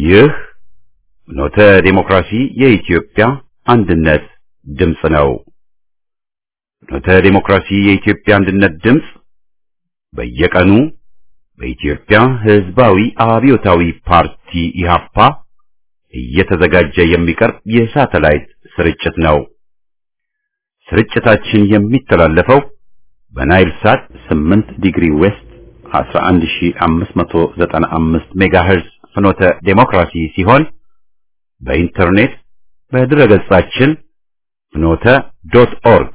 ይህ ኖተ ዲሞክራሲ የኢትዮጵያ አንድነት ድምጽ ነው። ኖተ ዲሞክራሲ የኢትዮጵያ አንድነት ድምጽ በየቀኑ በኢትዮጵያ ሕዝባዊ አብዮታዊ ፓርቲ ኢህአፓ እየተዘጋጀ የሚቀርብ የሳተላይት ስርጭት ነው። ስርጭታችን የሚተላለፈው በናይል ሳት 8 ዲግሪ ዌስት 11595 ሜጋሄርዝ ፍኖተ ዲሞክራሲ ሲሆን በኢንተርኔት በድረገጻችን fnote.org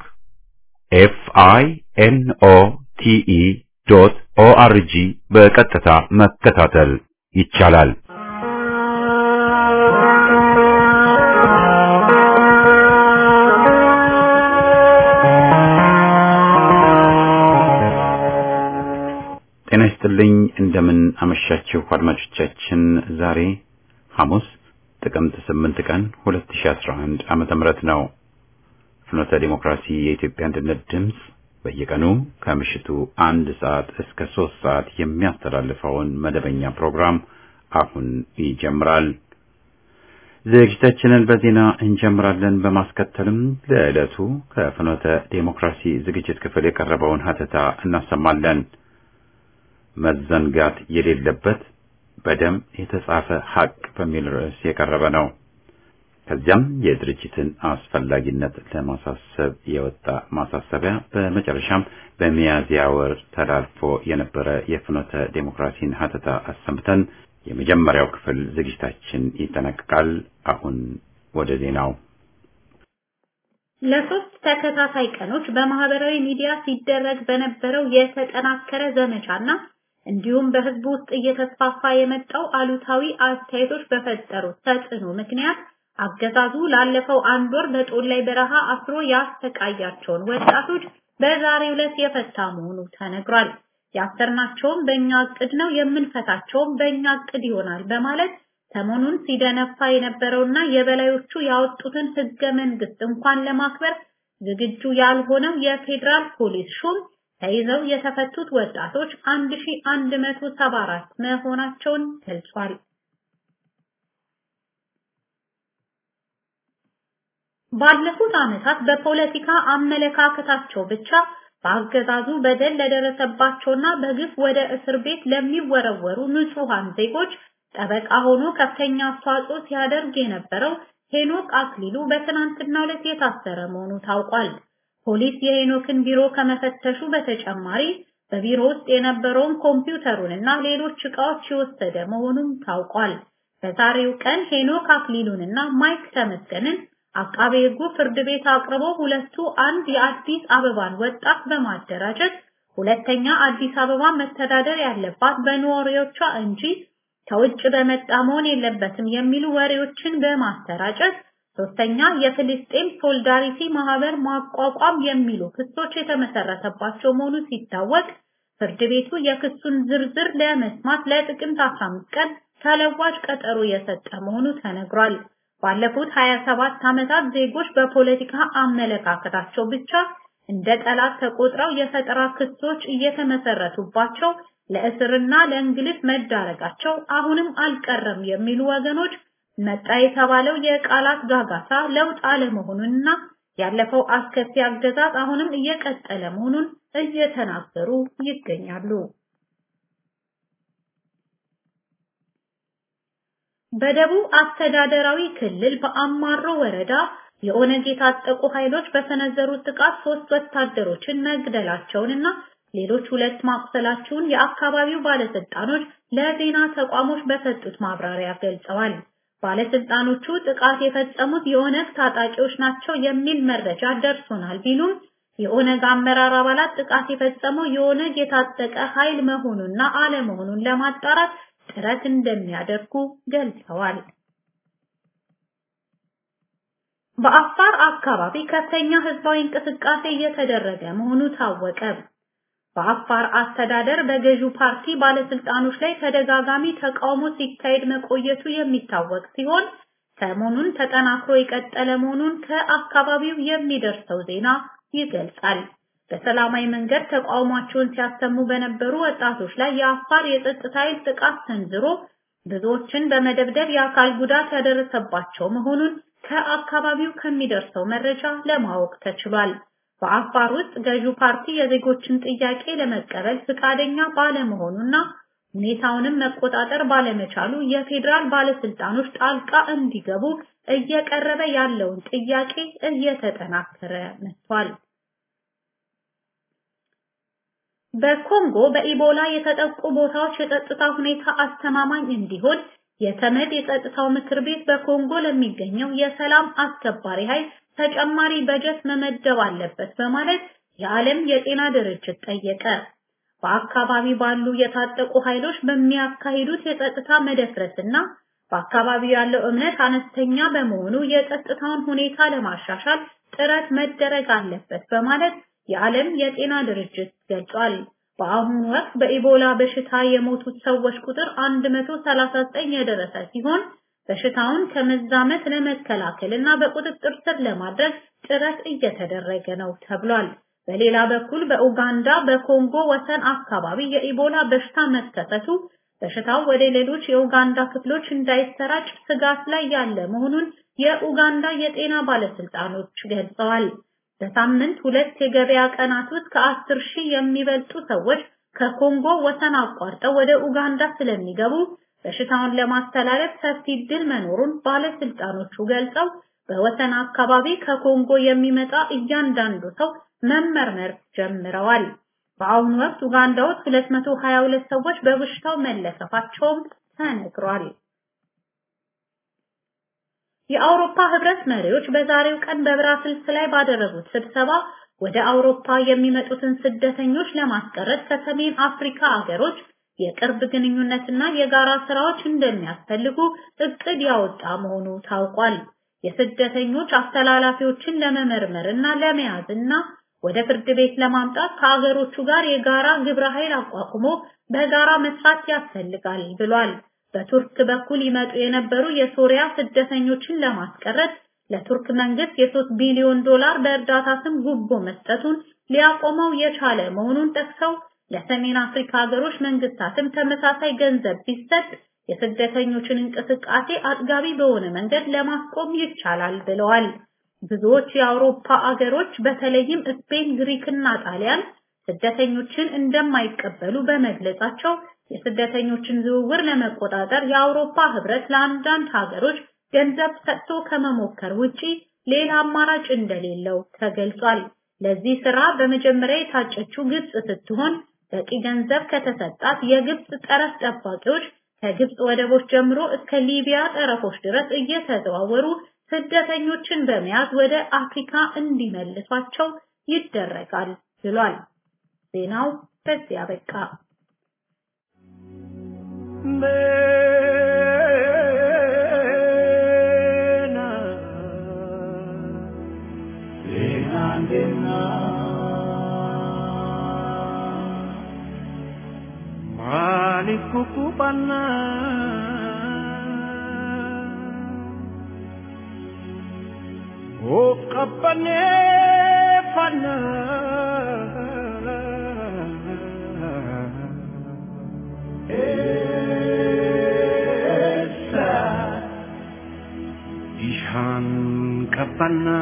FINOTE.ORG በቀጥታ መከታተል ይቻላል። ጤና ይስጥልኝ፣ እንደምን አመሻችሁ አድማጮቻችን። ዛሬ ሐሙስ ጥቅምት 8 ቀን 2011 ዓመተ ምህረት ነው። ፍኖተ ዲሞክራሲ የኢትዮጵያ አንድነት ድምጽ በየቀኑ ከምሽቱ 1 ሰዓት እስከ 3 ሰዓት የሚያስተላልፈውን መደበኛ ፕሮግራም አሁን ይጀምራል። ዝግጅታችንን በዜና እንጀምራለን። በማስከተልም ለዕለቱ ከፍኖተ ዲሞክራሲ ዝግጅት ክፍል የቀረበውን ሀተታ እናሰማለን። መዘንጋት የሌለበት በደም የተጻፈ ሐቅ በሚል ርዕስ የቀረበ ነው። ከዚያም የድርጅትን አስፈላጊነት ለማሳሰብ የወጣ ማሳሰቢያ፣ በመጨረሻም በሚያዝያ ወር ተላልፎ የነበረ የፍኖተ ዲሞክራሲን ሀተታ አሰምተን የመጀመሪያው ክፍል ዝግጅታችን ይጠናቀቃል። አሁን ወደ ዜናው። ለሶስት ተከታታይ ቀኖች በማህበራዊ ሚዲያ ሲደረግ በነበረው የተጠናከረ ዘመቻና እንዲሁም በህዝቡ ውስጥ እየተስፋፋ የመጣው አሉታዊ አስተያየቶች በፈጠሩት ተጽዕኖ ምክንያት አገዛዙ ላለፈው 1 ወር በጦላይ በረሃ አስሮ ያስተቃያቸውን ወጣቶች በዛሬው ዕለት የፈታ መሆኑ ተነግሯል። ያሰርናቸውም በእኛ እቅድ ነው፣ የምንፈታቸውም በእኛ እቅድ ይሆናል በማለት ሰሞኑን ሲደነፋ የነበረውና የበላዮቹ ያወጡትን ህገ መንግስት እንኳን ለማክበር ዝግጁ ያልሆነው የፌዴራል ፖሊስ ሹም ተይዘው የተፈቱት ወጣቶች 1174 መሆናቸውን ገልጿል። ባለፉት ዓመታት በፖለቲካ አመለካከታቸው ብቻ በአገዛዙ በደል ለደረሰባቸውና በግፍ ወደ እስር ቤት ለሚወረወሩ ንጹሃን ዜጎች ጠበቃ ሆኖ ከፍተኛ አስተዋጽኦ ሲያደርግ የነበረው ሄኖክ አክሊሉ በትናንትናው ዕለት የታሰረ መሆኑ ታውቋል። ፖሊስ የሄኖክን ቢሮ ከመፈተሹ በተጨማሪ በቢሮ ውስጥ የነበረውን ኮምፒውተሩንና ሌሎች ዕቃዎች የወሰደ መሆኑም ታውቋል። በዛሬው ቀን ሄኖክ አክሊሉንና ማይክ ተመስገንን አቃቤ ሕጉ ፍርድ ቤት አቅርቦ ሁለቱ አንድ የአዲስ አበባን ወጣት በማደራጀት ሁለተኛ አዲስ አበባ መተዳደር ያለባት በነዋሪዎቿ እንጂ ከውጭ በመጣ መሆን የለበትም የሚሉ ወሬዎችን በማስተራጨት ሶስተኛ የፍልስጤም ሶሊዳሪቲ ማህበር ማቋቋም የሚሉ ክሶች የተመሰረተባቸው መሆኑ ሲታወቅ ፍርድ ቤቱ የክሱን ዝርዝር ለመስማት ለጥቅምት 15 ቀን ተለዋጭ ቀጠሮ የሰጠ መሆኑ ተነግሯል። ባለፉት 27 ዓመታት ዜጎች በፖለቲካ አመለካከታቸው ብቻ እንደ ጠላት ተቆጥረው የፈጠራ ክሶች እየተመሰረቱባቸው ለእስርና ለእንግልት መዳረጋቸው አሁንም አልቀረም የሚሉ ወገኖች መጣ የተባለው የቃላት ጋጋታ ለውጥ አለመሆኑንና ያለፈው አስከፊ አገዛዝ አሁንም እየቀጠለ መሆኑን እየተናገሩ ይገኛሉ። በደቡብ አስተዳደራዊ ክልል በአማሮ ወረዳ የኦነግ የታጠቁ ኃይሎች በሰነዘሩት ጥቃት 3 ወታደሮችን መግደላቸውንና ሌሎች 2 ማቁሰላቸውን የአካባቢው ባለስልጣኖች ለዜና ተቋሞች በሰጡት ማብራሪያ ገልጸዋል። ባለስልጣኖቹ ጥቃት የፈጸሙት የኦነግ ታጣቂዎች ናቸው የሚል መረጃ ደርሶናል ቢሉም የኦነግ አመራር አባላት ጥቃት የፈጸመው የኦነግ የታጠቀ ኃይል መሆኑንና አለመሆኑን ለማጣራት ጥረት እንደሚያደርጉ ገልጸዋል። በአፋር አካባቢ ከፍተኛ ህዝባዊ እንቅስቃሴ እየተደረገ መሆኑ ታወቀ። በአፋር አስተዳደር በገዢው ፓርቲ ባለስልጣኖች ላይ ተደጋጋሚ ተቃውሞ ሲካሄድ መቆየቱ የሚታወቅ ሲሆን ሰሞኑን ተጠናክሮ የቀጠለ መሆኑን ከአካባቢው የሚደርሰው ዜና ይገልጻል። በሰላማዊ መንገድ ተቃውሟቸውን ሲያሰሙ በነበሩ ወጣቶች ላይ የአፋር የጸጥታ ኃይል ጥቃት ሰንዝሮ ብዙዎችን በመደብደብ የአካል ጉዳት ያደረሰባቸው መሆኑን ከአካባቢው ከሚደርሰው መረጃ ለማወቅ ተችሏል። በአፋር ውስጥ ገዢው ፓርቲ የዜጎችን ጥያቄ ለመቀበል ፍቃደኛ ባለመሆኑና ሁኔታውንም መቆጣጠር ባለመቻሉ የፌዴራል ባለስልጣኖች ጣልቃ እንዲገቡ እየቀረበ ያለውን ጥያቄ እየተጠናከረ መጥቷል። በኮንጎ በኢቦላ የተጠቁ ቦታዎች የጸጥታ ሁኔታ አስተማማኝ እንዲሆን የተመድ የጸጥታው ምክር ቤት በኮንጎ ለሚገኘው የሰላም አስከባሪ ኃይል ተጨማሪ በጀት መመደብ አለበት በማለት የዓለም የጤና ድርጅት ጠየቀ። በአካባቢ ባሉ የታጠቁ ኃይሎች በሚያካሂዱት የጸጥታ መደፍረስና በአካባቢው ያለው እምነት አነስተኛ በመሆኑ የጸጥታውን ሁኔታ ለማሻሻል ጥረት መደረግ አለበት በማለት የዓለም የጤና ድርጅት ገልጿል። በአሁኑ ወቅት በኢቦላ በሽታ የሞቱት ሰዎች ቁጥር 139 የደረሰ ሲሆን በሽታውን ከመዛመት ለመከላከልና በቁጥጥር ስር ለማድረግ ጥረት እየተደረገ ነው ተብሏል። በሌላ በኩል በኡጋንዳ በኮንጎ ወሰን አካባቢ የኢቦላ በሽታ መከሰቱ በሽታው ወደ ሌሎች የኡጋንዳ ክፍሎች እንዳይሰራጭ ስጋት ላይ ያለ መሆኑን የኡጋንዳ የጤና ባለስልጣኖች ገልጸዋል። በሳምንት 2 የገበያ ቀናት ውስጥ ከ10,000 የሚበልጡ ሰዎች ከኮንጎ ወሰን አቋርጠው ወደ ኡጋንዳ ስለሚገቡ በሽታውን ለማስተላለፍ ሰፊ ዕድል መኖሩን ባለስልጣኖቹ ገልጸው በወሰን አካባቢ ከኮንጎ የሚመጣ እያንዳንዱ ሰው መመርመር ጀምረዋል። በአሁኑ ወቅት ኡጋንዳ ውስጥ 222 ሰዎች በበሽታው መለከፋቸውም ተነግሯል። የአውሮፓ ህብረት መሪዎች በዛሬው ቀን በብራስልስ ላይ ባደረጉት ስብሰባ ወደ አውሮፓ የሚመጡትን ስደተኞች ለማስቀረት ከሰሜን አፍሪካ ሀገሮች የቅርብ ግንኙነትና የጋራ ስራዎች እንደሚያስፈልጉ እቅድ ያወጣ መሆኑ ታውቋል። የስደተኞች አስተላላፊዎችን ለመመርመርና ለመያዝና ወደ ፍርድ ቤት ለማምጣት ከሀገሮቹ ጋር የጋራ ግብረ ኃይል አቋቁሞ በጋራ መስራት ያስፈልጋል ብሏል። በቱርክ በኩል ይመጡ የነበሩ የሶሪያ ስደተኞችን ለማስቀረት ለቱርክ መንግስት የ3 ቢሊዮን ዶላር በእርዳታ ስም ጉቦ መስጠቱን ሊያቆመው የቻለ መሆኑን ጠቅሰው ለሰሜን አፍሪካ ሀገሮች መንግስታትም ተመሳሳይ ገንዘብ ቢሰጥ የስደተኞችን እንቅስቃሴ አጥጋቢ በሆነ መንገድ ለማስቆም ይቻላል ብለዋል። ብዙዎች የአውሮፓ ሀገሮች በተለይም ስፔን፣ ግሪክና ጣሊያን ስደተኞችን እንደማይቀበሉ በመግለጻቸው የስደተኞችን ዝውውር ለመቆጣጠር የአውሮፓ ህብረት ለአንዳንድ ሀገሮች ገንዘብ ሰጥቶ ከመሞከር ውጪ ሌላ አማራጭ እንደሌለው ተገልጿል። ለዚህ ስራ በመጀመሪያ የታጨችው ግብጽ ስትሆን በቂ ገንዘብ ከተሰጣት የግብጽ ጠረፍ ጠባቂዎች ከግብጽ ወደቦች ጀምሮ እስከ ሊቢያ ጠረፎች ድረስ እየተዘዋወሩ ስደተኞችን በመያዝ ወደ አፍሪካ እንዲመልሷቸው ይደረጋል ብሏል። ዜናው በዚህ አበቃ። Kupana o kapane fana esa ihan kapana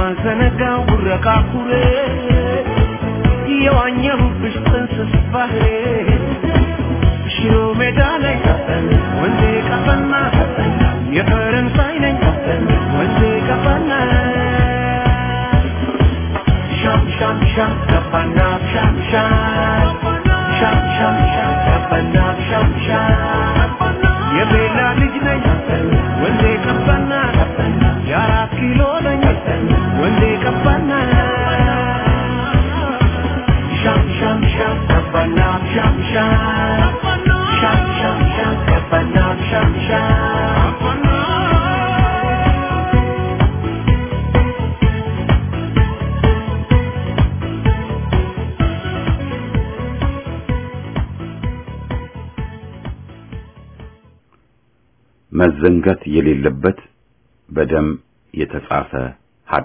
ዘነጋው ጉረቃ ኩሬ የዋኘሁብሽ ጥንስስ ባህሬ ሽሮ ሜዳ ላይ ወንዜ ቀፈና የፈረንሳይ ነኝ ወንዜ ቀፈና ሻም ሻም ሻም ቀፈና ሻም ሻም ሻም ሻም ሻም ቀፈና ሻም ሻም የቤላ ልጅ ነኝ ወንዜ ቀፈና የአራት ኪሎ ነኝ ወንዜ ቀፈና ሻም ሻም ሻም ቀፈና ሻም ሻም ሻም ሻም ሻም ቀፈና ሻም ሻም መዘንጋት የሌለበት በደም የተጻፈ ሐቅ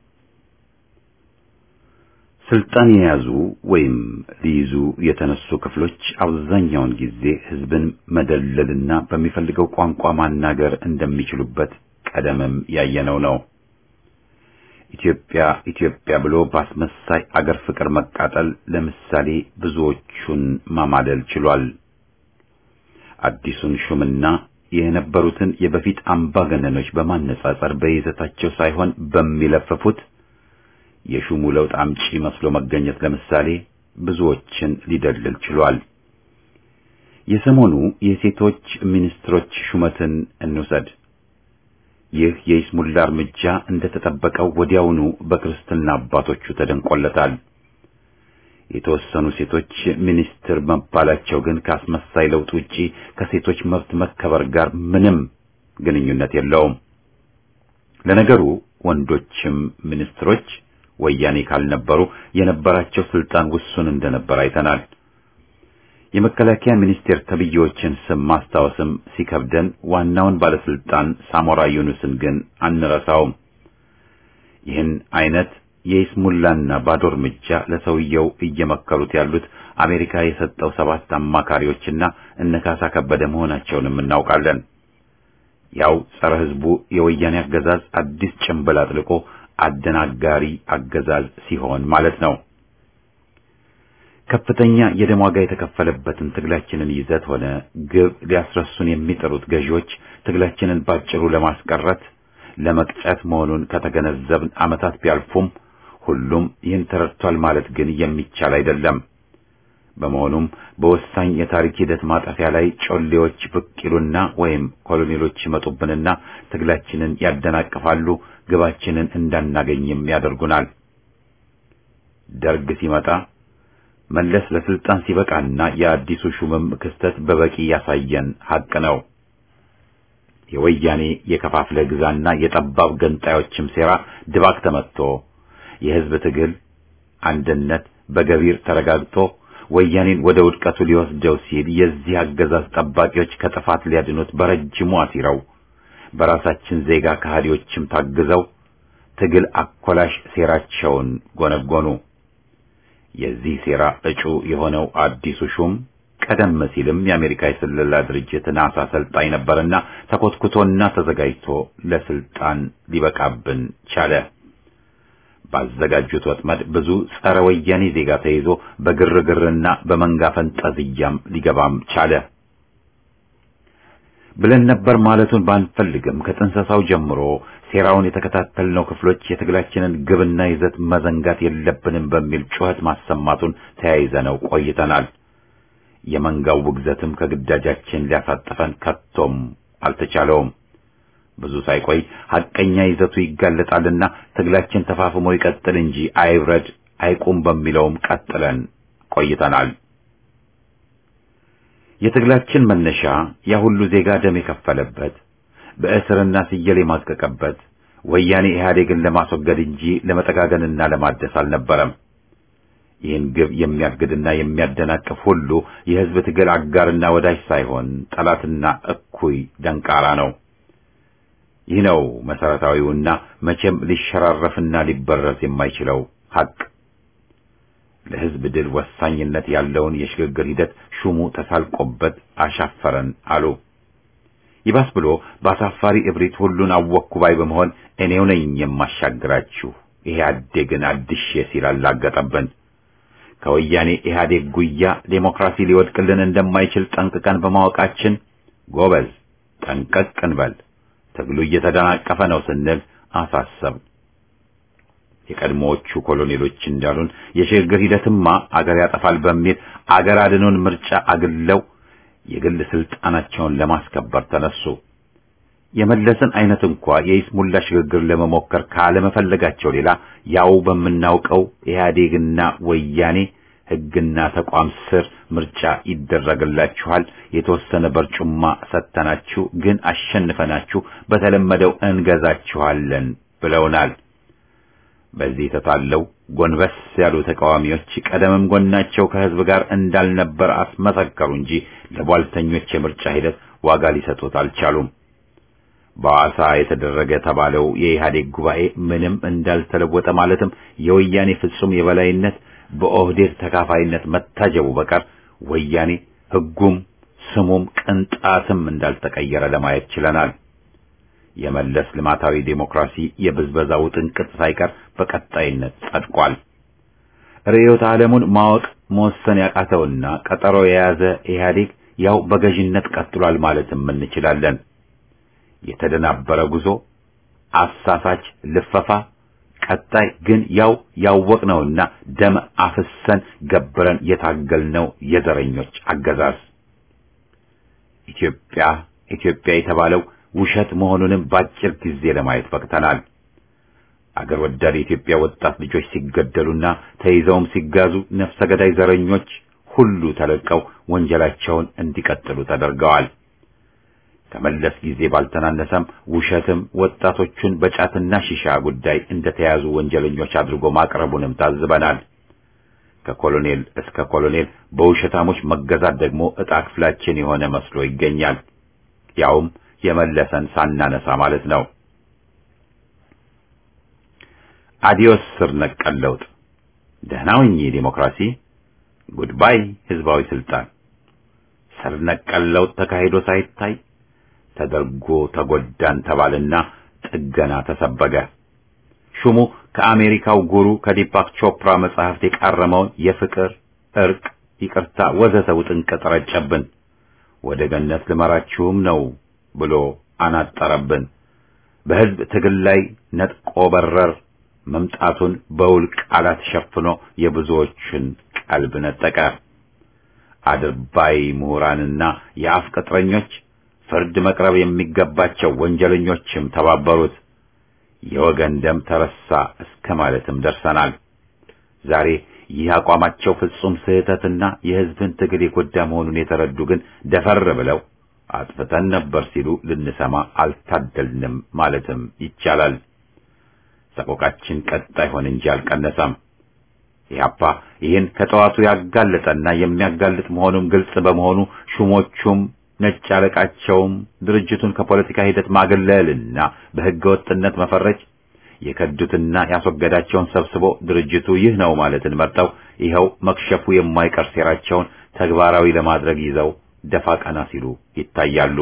ስልጣን የያዙ ወይም ሊይዙ የተነሱ ክፍሎች አብዛኛውን ጊዜ ህዝብን መደለልና በሚፈልገው ቋንቋ ማናገር እንደሚችሉበት ቀደምም ያየነው ነው። ኢትዮጵያ ኢትዮጵያ ብሎ ባስመሳይ አገር ፍቅር መቃጠል ለምሳሌ ብዙዎቹን ማማለል ችሏል። አዲሱን ሹምና የነበሩትን የበፊት አምባገነኖች በማነጻጸር በይዘታቸው ሳይሆን በሚለፈፉት የሹሙ ለውጥ አምጪ መስሎ መገኘት ለምሳሌ ብዙዎችን ሊደልል ችሏል። የሰሞኑ የሴቶች ሚኒስትሮች ሹመትን እንውሰድ። ይህ የይስሙላ እርምጃ እንደተጠበቀው ወዲያውኑ በክርስትና አባቶቹ ተደንቆለታል። የተወሰኑ ሴቶች ሚኒስትር መባላቸው ግን ካስመሳይ ለውጥ ውጪ ከሴቶች መብት መከበር ጋር ምንም ግንኙነት የለውም። ለነገሩ ወንዶችም ሚኒስትሮች ወያኔ ካልነበሩ የነበራቸው ስልጣን ውሱን እንደነበር አይተናል። የመከላከያ ሚኒስቴር ተብዬዎችን ስም ማስታወስም ሲከብደን ዋናውን ባለስልጣን ሳሞራ ዩኑስን ግን አንረሳውም። ይህን አይነት የይስሙላና ባዶ እርምጃ ለሰውየው እየመከሩት ያሉት አሜሪካ የሰጠው 7 አማካሪዎችና እነካሳ ከበደ መሆናቸውንም እናውቃለን። ያው ጸረ ህዝቡ የወያኔ አገዛዝ አዲስ ጭንብል አጥልቆ አደናጋሪ አገዛዝ ሲሆን ማለት ነው። ከፍተኛ የደም ዋጋ የተከፈለበትን ትግላችንን ይዘት ሆነ ግብ ሊያስረሱን የሚጠሩት ገዢዎች ትግላችንን ባጭሩ ለማስቀረት ለመቅጨት መሆኑን ከተገነዘብን ዓመታት ቢያልፉም ሁሉም ይህን ተረድቷል ማለት ግን የሚቻል አይደለም። በመሆኑም በወሳኝ የታሪክ ሂደት ማጠፊያ ላይ ጮሌዎች ብቅ ይሉና ወይም ኮሎኔሎች ይመጡብንና ትግላችንን ያደናቅፋሉ፣ ግባችንን እንዳናገኝም ያደርጉናል። ደርግ ሲመጣ መለስ ለስልጣን ሲበቃና የአዲሱ ሹምም ክስተት በበቂ ያሳየን ሐቅ ነው። የወያኔ የከፋፍለ ግዛና የጠባብ ገንጣዮችም ሴራ ድባቅ ተመትቶ የህዝብ ትግል አንድነት በገቢር ተረጋግጦ ወያኔን ወደ ውድቀቱ ሊወስደው ሲል የዚህ አገዛዝ ጠባቂዎች ከጥፋት ሊያድኑት በረጅሙ አሲረው በራሳችን ዜጋ ከሃዲዎችም ታግዘው ትግል አኮላሽ ሴራቸውን ጎነጎኑ። የዚህ ሴራ እጩ የሆነው አዲሱ ሹም ቀደም ሲልም የአሜሪካ የስለላ ድርጅት ናሳ ሰልጣኝ ነበርና ተኮትኩቶና ተዘጋጅቶ ለስልጣን ሊበቃብን ቻለ። ባዘጋጁት ወጥመድ ብዙ ጸረ ወያኔ ዜጋ ተይዞ በግርግርና በመንጋ ፈንጠዝያም ሊገባም ቻለ። ብለን ነበር ማለቱን ባንፈልግም ከጥንሰሳው ጀምሮ ሴራውን የተከታተልነው ክፍሎች የትግላችንን ግብና ይዘት መዘንጋት የለብንም በሚል ጩኸት ማሰማቱን ተያይዘነው ቆይተናል። የመንጋው ውግዘትም ከግዳጃችን ሊያሳጥፈን ከቶም አልተቻለውም። ብዙ ሳይቆይ ሐቀኛ ይዘቱ ይጋለጣልና ትግላችን ተፋፍሞ ይቀጥል እንጂ አይብረድ አይቁም በሚለውም ቀጥለን ቆይተናል። የትግላችን መነሻ ያ ሁሉ ዜጋ ደም የከፈለበት በእስርና ሲየል የማቀቀበት ወያኔ ኢህአዴግን ለማስወገድ እንጂ ለመጠጋገንና ለማደስ አልነበረም። ይህን ግብ የሚያግድና የሚያደናቅፍ ሁሉ የህዝብ ትግል አጋርና ወዳጅ ሳይሆን ጠላትና እኩይ ደንቃራ ነው። ይህ ነው መሰረታዊውና መቼም ሊሸራረፍና ሊበረስ የማይችለው ሐቅ። ለህዝብ ድል ወሳኝነት ያለውን የሽግግር ሂደት ሹሙ ተሳልቆበት አሻፈረን አሉ። ይባስ ብሎ በአሳፋሪ እብሪት ሁሉን አወኩ ባይ በመሆን እኔው ነኝ የማሻግራችሁ ኢህአዴግን አድሼ ሲል አላገጠብን። ከወያኔ ኢህአዴግ ጉያ ዴሞክራሲ ሊወድቅልን እንደማይችል ጠንቅቀን በማወቃችን ጎበዝ ጠንቀቅ እንበል፣ ትግሉ እየተደናቀፈ ነው ስንል አሳሰብ። የቀድሞዎቹ ኮሎኔሎች እንዳሉን የሽግግር ሂደትማ አገር ያጠፋል በሚል አገር አድኖን ምርጫ አግለው የግል ስልጣናቸውን ለማስከበር ተነሱ። የመለስን አይነት እንኳ የይስሙላ ሽግግር ለመሞከር ካለመፈለጋቸው ሌላ ያው በምናውቀው ኢህአዴግና ወያኔ ሕግና ተቋም ስር ምርጫ ይደረግላችኋል፣ የተወሰነ በርጩማ ሰጥተናችሁ ግን አሸንፈናችሁ በተለመደው እንገዛችኋለን ብለውናል። በዚህ ተታለው ጎንበስ ያሉ ተቃዋሚዎች ቀደምም ጎናቸው ከህዝብ ጋር እንዳልነበር አስመሰከሩ እንጂ ለቧልተኞች የምርጫ ሂደት ዋጋ ሊሰጡት አልቻሉም። በሐዋሳ የተደረገ ተባለው የኢህአዴግ ጉባኤ ምንም እንዳልተለወጠ ማለትም የወያኔ ፍጹም የበላይነት በኦህዴድ ተካፋይነት መታጀቡ በቀር ወያኔ ህጉም ስሙም ቅንጣትም እንዳልተቀየረ ለማየት ችለናል። የመለስ ልማታዊ ዴሞክራሲ የብዝበዛው ጥንቅጥ ሳይቀር በቀጣይነት ጸድቋል። ርዕዮተ ዓለሙን ማወቅ መወሰን ያቃተውና ቀጠሮ የያዘ ኢህአዴግ ያው በገዥነት ቀጥሏል ማለትም እንችላለን። የተደናበረ ጉዞ፣ አሳሳች ልፈፋ፣ ቀጣይ ግን ያው ያወቅነውና ደም አፍሰን ገብረን የታገልነው የዘረኞች አገዛዝ። ኢትዮጵያ የተባለው ውሸት መሆኑንም ባጭር ጊዜ ለማየት በቅተናል። አገር ወዳድ የኢትዮጵያ ወጣት ልጆች ሲገደሉና ተይዘውም ሲጋዙ ነፍሰ ገዳይ ዘረኞች ሁሉ ተለቀው ወንጀላቸውን እንዲቀጥሉ ተደርገዋል። ከመለስ ጊዜ ባልተናነሰም ውሸትም ወጣቶቹን በጫትና ሺሻ ጉዳይ እንደተያዙ ወንጀለኞች አድርጎ ማቅረቡንም ታዝበናል። ከኮሎኔል እስከ ኮሎኔል በውሸታሞች መገዛት ደግሞ ዕጣ ክፍላችን የሆነ መስሎ ይገኛል። ያውም የመለሰን ሳናነሳ ማለት ነው። አዲዮስ ስር ነቀል ለውጥ፣ ደህና ሁኚ ዲሞክራሲ፣ ጉድባይ ህዝባዊ ስልጣን። ስር ነቀል ለውጥ ተካሂዶ ሳይታይ ተደርጎ ተጎዳን ተባልና ጥገና ተሰበገ። ሹሙ ከአሜሪካው ጉሩ ከዲፓክ ቾፕራ መጽሐፍት የቃረመውን የፍቅር እርቅ፣ ይቅርታ ወዘተ ውጥንቅጥ ረጨብን። ወደ ገነት ልመራችሁም ነው ብሎ አናጠረብን። በህዝብ ትግል ላይ ነጥቆ በረር መምጣቱን በውል ቃላት ሸፍኖ የብዙዎችን ቀልብ ነጠቀ። አድርባይ ምሁራንና የአፍ ቅጥረኞች ፍርድ መቅረብ የሚገባቸው ወንጀለኞችም ተባበሩት። የወገን ደም ተረሳ እስከ ማለትም ደርሰናል። ዛሬ ይህ አቋማቸው ፍጹም ስህተትና የህዝብን ትግል የጎዳ መሆኑን የተረዱ ግን ደፈር ብለው አጥፍተን ነበር ሲሉ ልንሰማ አልታደልንም ማለትም ይቻላል። ሰቆቃችን ቀጣይ ሆነ እንጂ አልቀነሰም። ኢህአፓ ይህን ከጠዋቱ ያጋለጠና የሚያጋልጥ መሆኑን ግልጽ በመሆኑ ሹሞቹም ነጭ አለቃቸውም ድርጅቱን ከፖለቲካ ሂደት ማገለልና በህገ ወጥነት መፈረጅ የከዱትና ያስወገዳቸውን ሰብስቦ ድርጅቱ ይህ ነው ማለትን መርጠው ይኸው መክሸፉ የማይቀር ሴራቸውን ተግባራዊ ለማድረግ ይዘው ደፋ ቀና ሲሉ ይታያሉ።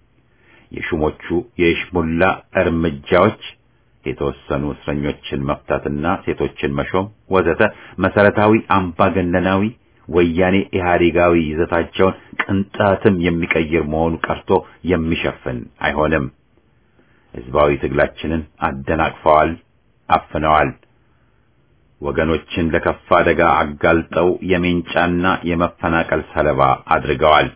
የሹሞቹ የሽሙላ እርምጃዎች የተወሰኑ እስረኞችን መፍታትና ሴቶችን መሾም ወዘተ መሰረታዊ አምባገነናዊ ወያኔ ኢህአዴጋዊ ይዘታቸውን ቅንጣትም የሚቀይር መሆኑ ቀርቶ የሚሸፍን አይሆንም። ህዝባዊ ትግላችንን አደናቅፈዋል፣ አፍነዋል። ወገኖችን ለከፋ አደጋ አጋልጠው የሜንጫና የመፈናቀል ሰለባ አድርገዋል።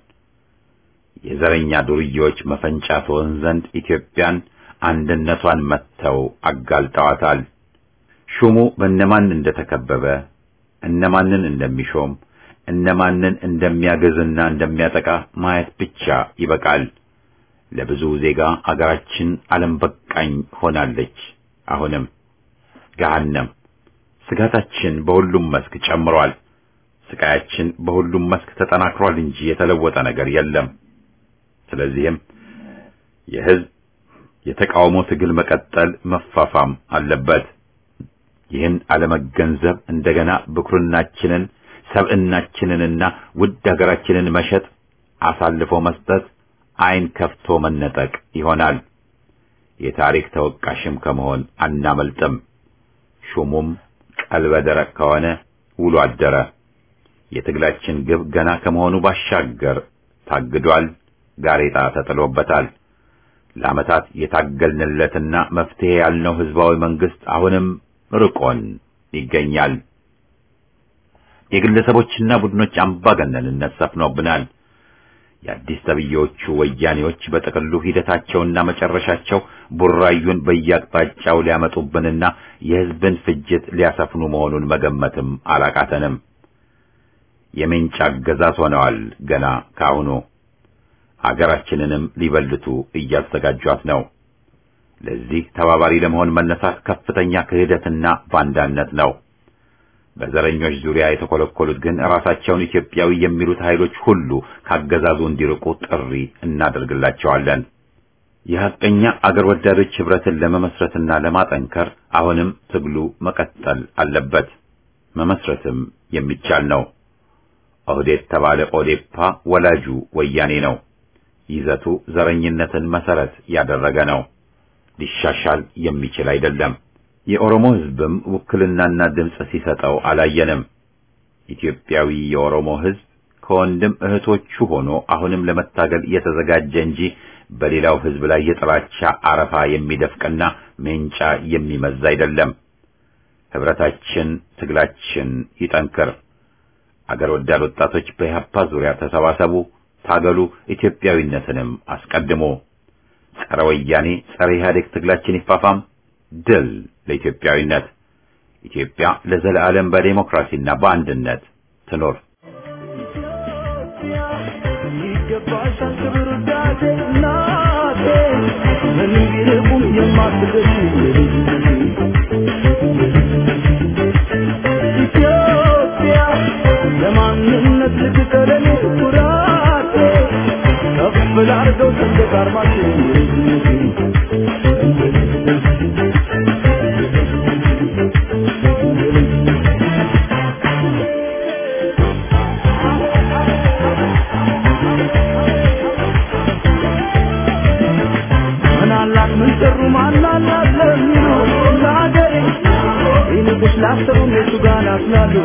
የዘረኛ ዱርዬዎች መፈንጫ ትሆን ዘንድ ኢትዮጵያን አንድነቷን መተው አጋልጠዋታል። ሹሙ በእነማን እንደተከበበ፣ እነማንን እንደሚሾም፣ እነማንን እንደሚያገዝና እንደሚያጠቃ ማየት ብቻ ይበቃል። ለብዙ ዜጋ አገራችን ዓለም በቃኝ ሆናለች። አሁንም ገሃነም። ስጋታችን በሁሉም መስክ ጨምሯል። ስቃያችን በሁሉም መስክ ተጠናክሯል እንጂ የተለወጠ ነገር የለም። ስለዚህም የህዝብ የተቃውሞ ትግል መቀጠል መፋፋም አለበት። ይህን አለመገንዘብ እንደገና ብኩርናችንን ሰብዕናችንንና ውድ ሀገራችንን መሸጥ፣ አሳልፎ መስጠት፣ ዓይን ከፍቶ መነጠቅ ይሆናል። የታሪክ ተወቃሽም ከመሆን አናመልጥም። ሹሙም ቀልበ ደረቅ ከሆነ ውሎ አደረ። የትግላችን ግብ ገና ከመሆኑ ባሻገር ታግዷል፣ ጋሬጣ ተጥሎበታል። ለዓመታት የታገልንለትና መፍትሄ ያልነው ህዝባዊ መንግስት አሁንም ርቆን ይገኛል። የግለሰቦችና ቡድኖች አምባገነንነት ሰፍኖብናል። የአዲስ ተብዬዎቹ ወያኔዎች በጥቅሉ ሂደታቸውና መጨረሻቸው ቡራዩን በየአቅጣጫው ሊያመጡብንና የህዝብን ፍጅት ሊያሰፍኑ መሆኑን መገመትም አላቃተንም። የሜንጫ አገዛዝ ሆነዋል ገና ካሁኑ። አገራችንንም ሊበልቱ እያዘጋጇት ነው። ለዚህ ተባባሪ ለመሆን መነሳት ከፍተኛ ክህደትና ባንዳነት ነው። በዘረኞች ዙሪያ የተኮለኮሉት ግን ራሳቸውን ኢትዮጵያዊ የሚሉት ኃይሎች ሁሉ ካገዛዙ እንዲርቁ ጥሪ እናደርግላቸዋለን። የሐቀኛ አገር ወዳዶች ህብረትን ለመመስረትና ለማጠንከር አሁንም ትግሉ መቀጠል አለበት። መመስረትም የሚቻል ነው። ኦህዴድ ተባለ ኦዴፓ ወላጁ ወያኔ ነው። ይዘቱ ዘረኝነትን መሰረት ያደረገ ነው። ሊሻሻል የሚችል አይደለም። የኦሮሞ ህዝብም ውክልናና ድምጽ ሲሰጠው አላየንም። ኢትዮጵያዊ የኦሮሞ ህዝብ ከወንድም እህቶቹ ሆኖ አሁንም ለመታገል የተዘጋጀ እንጂ በሌላው ህዝብ ላይ የጥላቻ አረፋ የሚደፍቅና ሜንጫ የሚመዝ አይደለም። ህብረታችን፣ ትግላችን ይጠንክር። አገር ወዳድ ወጣቶች በኢህአፓ ዙሪያ ተሰባሰቡ፣ ታገሉ፣ ኢትዮጵያዊነትንም አስቀድሙ። ጸረ ወያኔ ጸረ ኢህአዴግ ትግላችን ይፋፋም። ድል ለኢትዮጵያዊነት። ኢትዮጵያ ለዘላለም በዲሞክራሲና በአንድነት ትኖር። ይገባሻል ክብር ዳቴ እናቴ ምን ይልቁም የማትደርሺ ኢትዮጵያ ለማንነት ልትቀረኝ ኩራቴ ከፍ ላድርገው ሰንደቅ ዓርማችን ላስተሩ ለሱጋና ስላሉ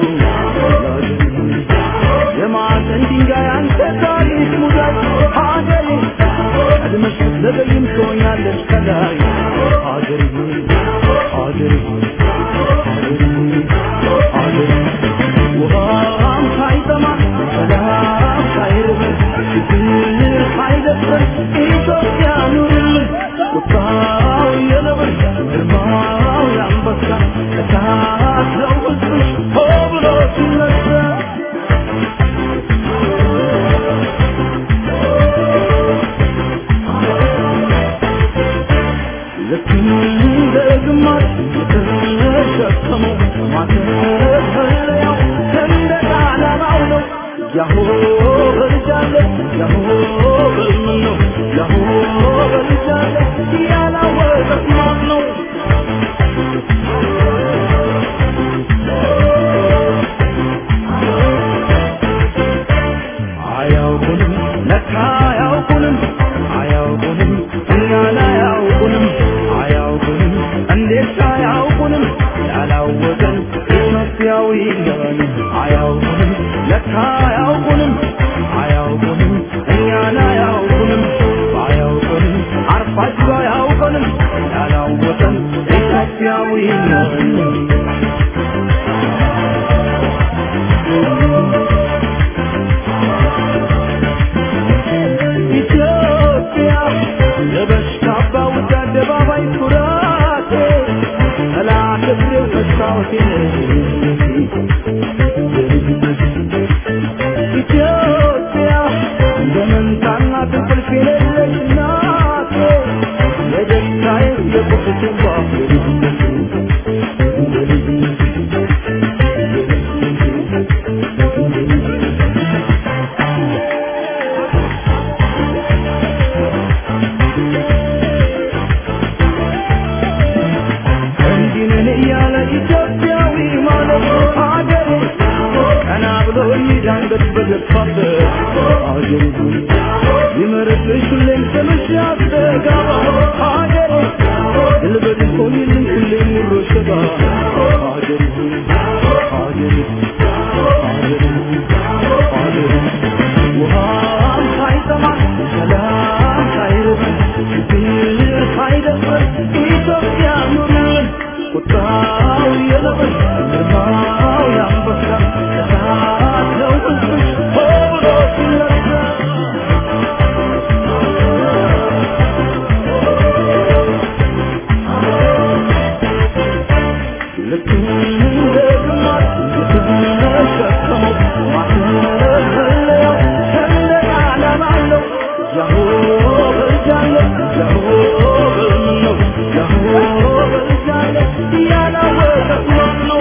የማን ድንጋይ አንተ ታሪክ ሙዳይ ሀገሬ አድመሽ ለበይም ሶኛለሽ ከላይ ሀገሬ ሀገሬ ሀገሬ ውሃም ሳይጠማ ሰላም ሳይርብ ፍቅር ሳይደፍር ኢትዮጵያ ኑርልን ቁጣው የነብር ግርማው የአንበሳ እሳት ነው ሕዝብሽ ሆ ብሎ ሲነሳ ልክ እንደ ግማሽ የተሸከመው ማተፈለያው ሰንደቅ ዓላማው ነው። ያሆ በልጃለ ያሆ በልምን ነው ያሆ በልጃለ ያላወቀት ማን ነው? አያውቁንም ለካ አያውቁንም አያውቁንም እኛን አያውቁንም አያውቁንም እንዴት አያውቁንም ያላወቀን ኢትዮጵያዊ ነን አያውቁንም ለካ አያውቁንም አያውቁንም እኛን አያውቁንም አያውቁንም አርፋችሁ አያውቁንም ያላወቀን ኢትዮጵያዊ ነን ኢትዮጵያ ለበሽታባ ውድ አደባባይ ኩራቴ ጠላት እግሬው መስታወቴ ኢትዮጵያ እንደ መንታና እንቅልፍ የሌለች እናቴ የደስታዬ የቁስቴ ባፍ ኢትዮጵያዊ ማለት ሀገሬ ቀና ብሎ ይዳንገት በገፋበት ሀገሬ ይመረጥሽ ሁሌም ስምሽ ያስተጋባ ሀገሬ ድል በድል ሆኝልኝ ሁሌም ሙሮ ሸባ ቁጣው የነብር ግርማው ያንበሳ እሳት ነው ሕዝብሽ ሆ ብሎ ሲነሳ ልክ እንደ ግማሽ የተሸከመው ማተለያው ሰንደቅ ዓላማ አለው ያሆ በልጃለ ያሆ በልምነው ያሆ በልጃለ ያላወቀ ነው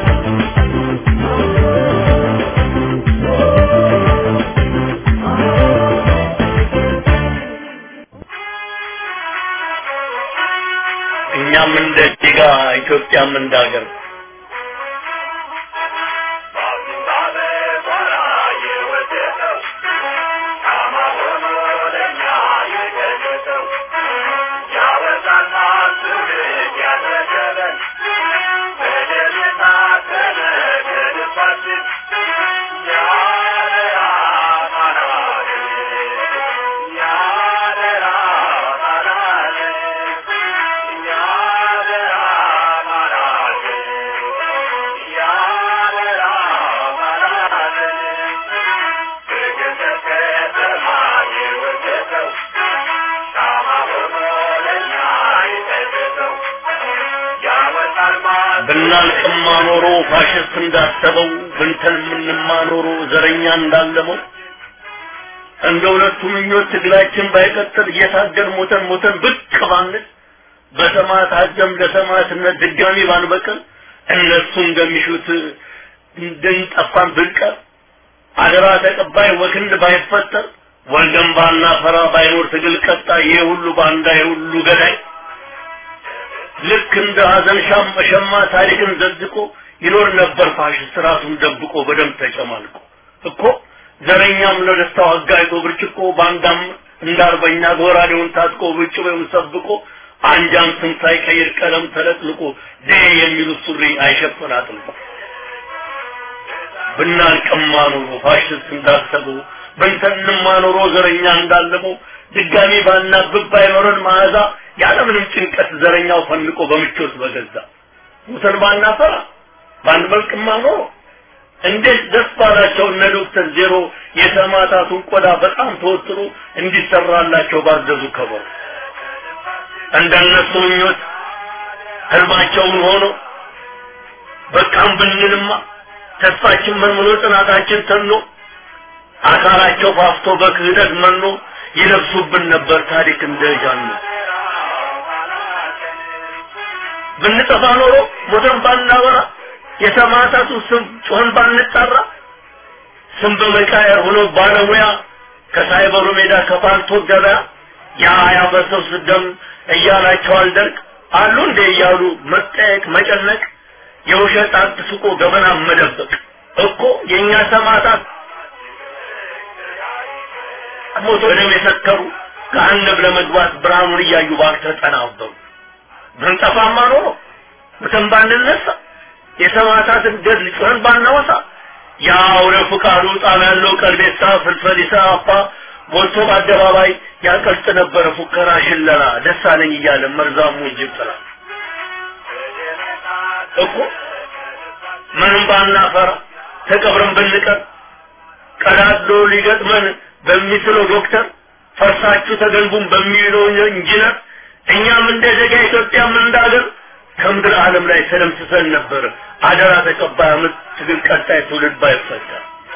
እኛም እንደ ዲጋ ኢትዮጵያም እንዳገር ብናልቅማ ኖሮ ፋሽስት እንዳሰበው ብንተን ምንማ ኖሮ ዘረኛ እንዳለመው እንደ ሁለቱ ምኞት ትግላችን ባይቀጥል እየታገል ሞተን ብቅ ባንል በሰማዕት አጀም ለሰማዕትነት ድጋሚ ባንበቅል እነሱ እንደሚሹት እንድንጠፋን ብንቀር አደራ ተቀባይ ወክንድ ባይፈጠር ወልደን ባናፈራ ባይኖር ትግል ቀጣይ ይሄ ሁሉ ባንዳ ይሄ ሁሉ ገዳይ ልክ እንደ ሀዘን ሸማ ታሪክን ዘዝቆ ይኖር ነበር ፋሽስት ራሱን ደብቆ በደም ተጨማልቆ እኮ ዘረኛም ለደስታው አጋይቶ ብርጭቆ ባንዳም እንዳርበኛ ጎራዴውን ታጥቆ ብጭቤውን ሰብቆ አንጃን ስም ሳይቀይር ቀለም ተለጥልቆ ደ የሚሉት ሱሪ አይሸፍን አጥልቆ ብናልቅማ ኖሮ ፋሽስት እንዳሰበው ብንተንማ ኖሮ ዘረኛ እንዳለመው ድጋሚ ባናብብ ባይኖረን መዓዛ ያለምንም ጭንቀት ዘረኛው ፈንቆ በምቾት በገዛ ሙተን ባናፈራ ባንበልቅማ ኖሮ እንዴት ደስ ባላቸው እነ ዶክተር ዜሮ የሰማዕታቱን ቆዳ በጣም ተወጥሮ እንዲሰራላቸው ባዘዙ ከበሩ እንደነሱ ምኞት ህልማቸውን ሆኖ በቃም ብንልማ ተስፋችን መንምኖ ጽናታችን ተኖ አካላቸው ፋፍቶ በክህደት መኖ ይለብሱብን ነበር ታሪክ እንደጃኑ ብንጠፋ ኖሮ ሞተን ባናወራ የሰማዕታቱ ስም ጮህን ባንጠራ ስም በመቃየር ሆኖ ባለሙያ ከሳይበሩ ሜዳ ከፓልቶ ገበያ ያበሰው ስደም እያላቸው አልደርቅ አሉ እንደ እያሉ መጠየቅ መጨነቅ የውሸት አጥስቆ ገበና መደበቅ እኮ የኛ ሰማዕታት ሞቶ ደም የሰከሩ ከአንብ ለመግባት ብርሃኑን እያዩ ባልተጠናበሩ ብንጠፋማ ኖሮ ሙተን ባንነሳ የሰማዕታትን ገድል ጮህን ባናወሳ ያው ለፍቃዱ ጣም ያለው ቀልቤሳ ፍልፈሊሳ አፋ ሞልቶ በአደባባይ ያቀልጥ ነበር ፉከራ ሽለላ ደሳለኝ እያለ መርዛሙ ይጅጥላ እኮ ምንም ባናፈራ ተቀብረን ብንቀር ቀዳዶ ሊገጥመን በሚስለው ዶክተር ፈርሳችሁ ተገልቡን በሚለው ኢንጂነር እኛም እንደ ዜጋ ኢትዮጵያም እንዳገር ከምድር ዓለም ላይ ተደምስሰን ነበር አደራ ተቀባይ አመት ትግል ቀጣይ ትውልድ ባይፈታ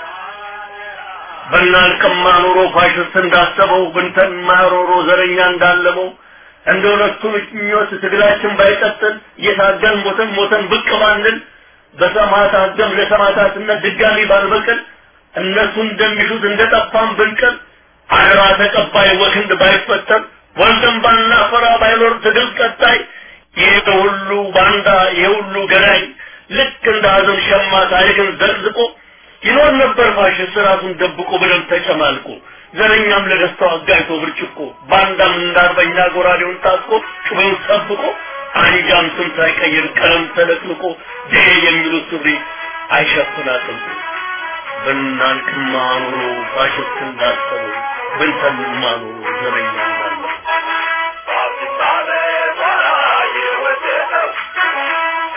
በናልቅማ ኖሮ ፋሽስት እንዳሰበው ብንተን ማሮሮ ዘረኛ እንዳለመው እንደሁለቱ ምኞት ትግላችን ባይቀጥል እየታገል ሞተን ብቅ ባንል በሰማዕታት ደም ለሰማዕታትነት ድጋሚ ባልበቅል እነሱ እንደሚሉት እንደጠፋን ብንቀር አደራ ተቀባይ ወክንድ ባይፈጠር ወልደን ባናፈራ ባይኖር ትግል ቀጣይ ይሄ ሁሉ ባንዳ የሁሉ ገዳይ ልክ እንደ ሀዘን ሸማ ታሪክን ዘቅዝቆ ይኖር ነበር ፋሽስት ራሱን ደብቆ በደም ተጨማልቆ ዘረኛም ለደስታው አጋይቶ ብርጭቆ ባንዳም እንዳርበኛ ጎራዴውን ታጥቆ ጩቤውን ሰብቆ አንጃም ስም ሳይቀይር ቀለም ተለጥልቆ ደ የሚሉት ሱሪ አይሸፍናትም ብናልቅማ ኖሮ ፋሽስት እንዳሰበው ብንተንማ ኖሮ ዘረኛ እንዳለ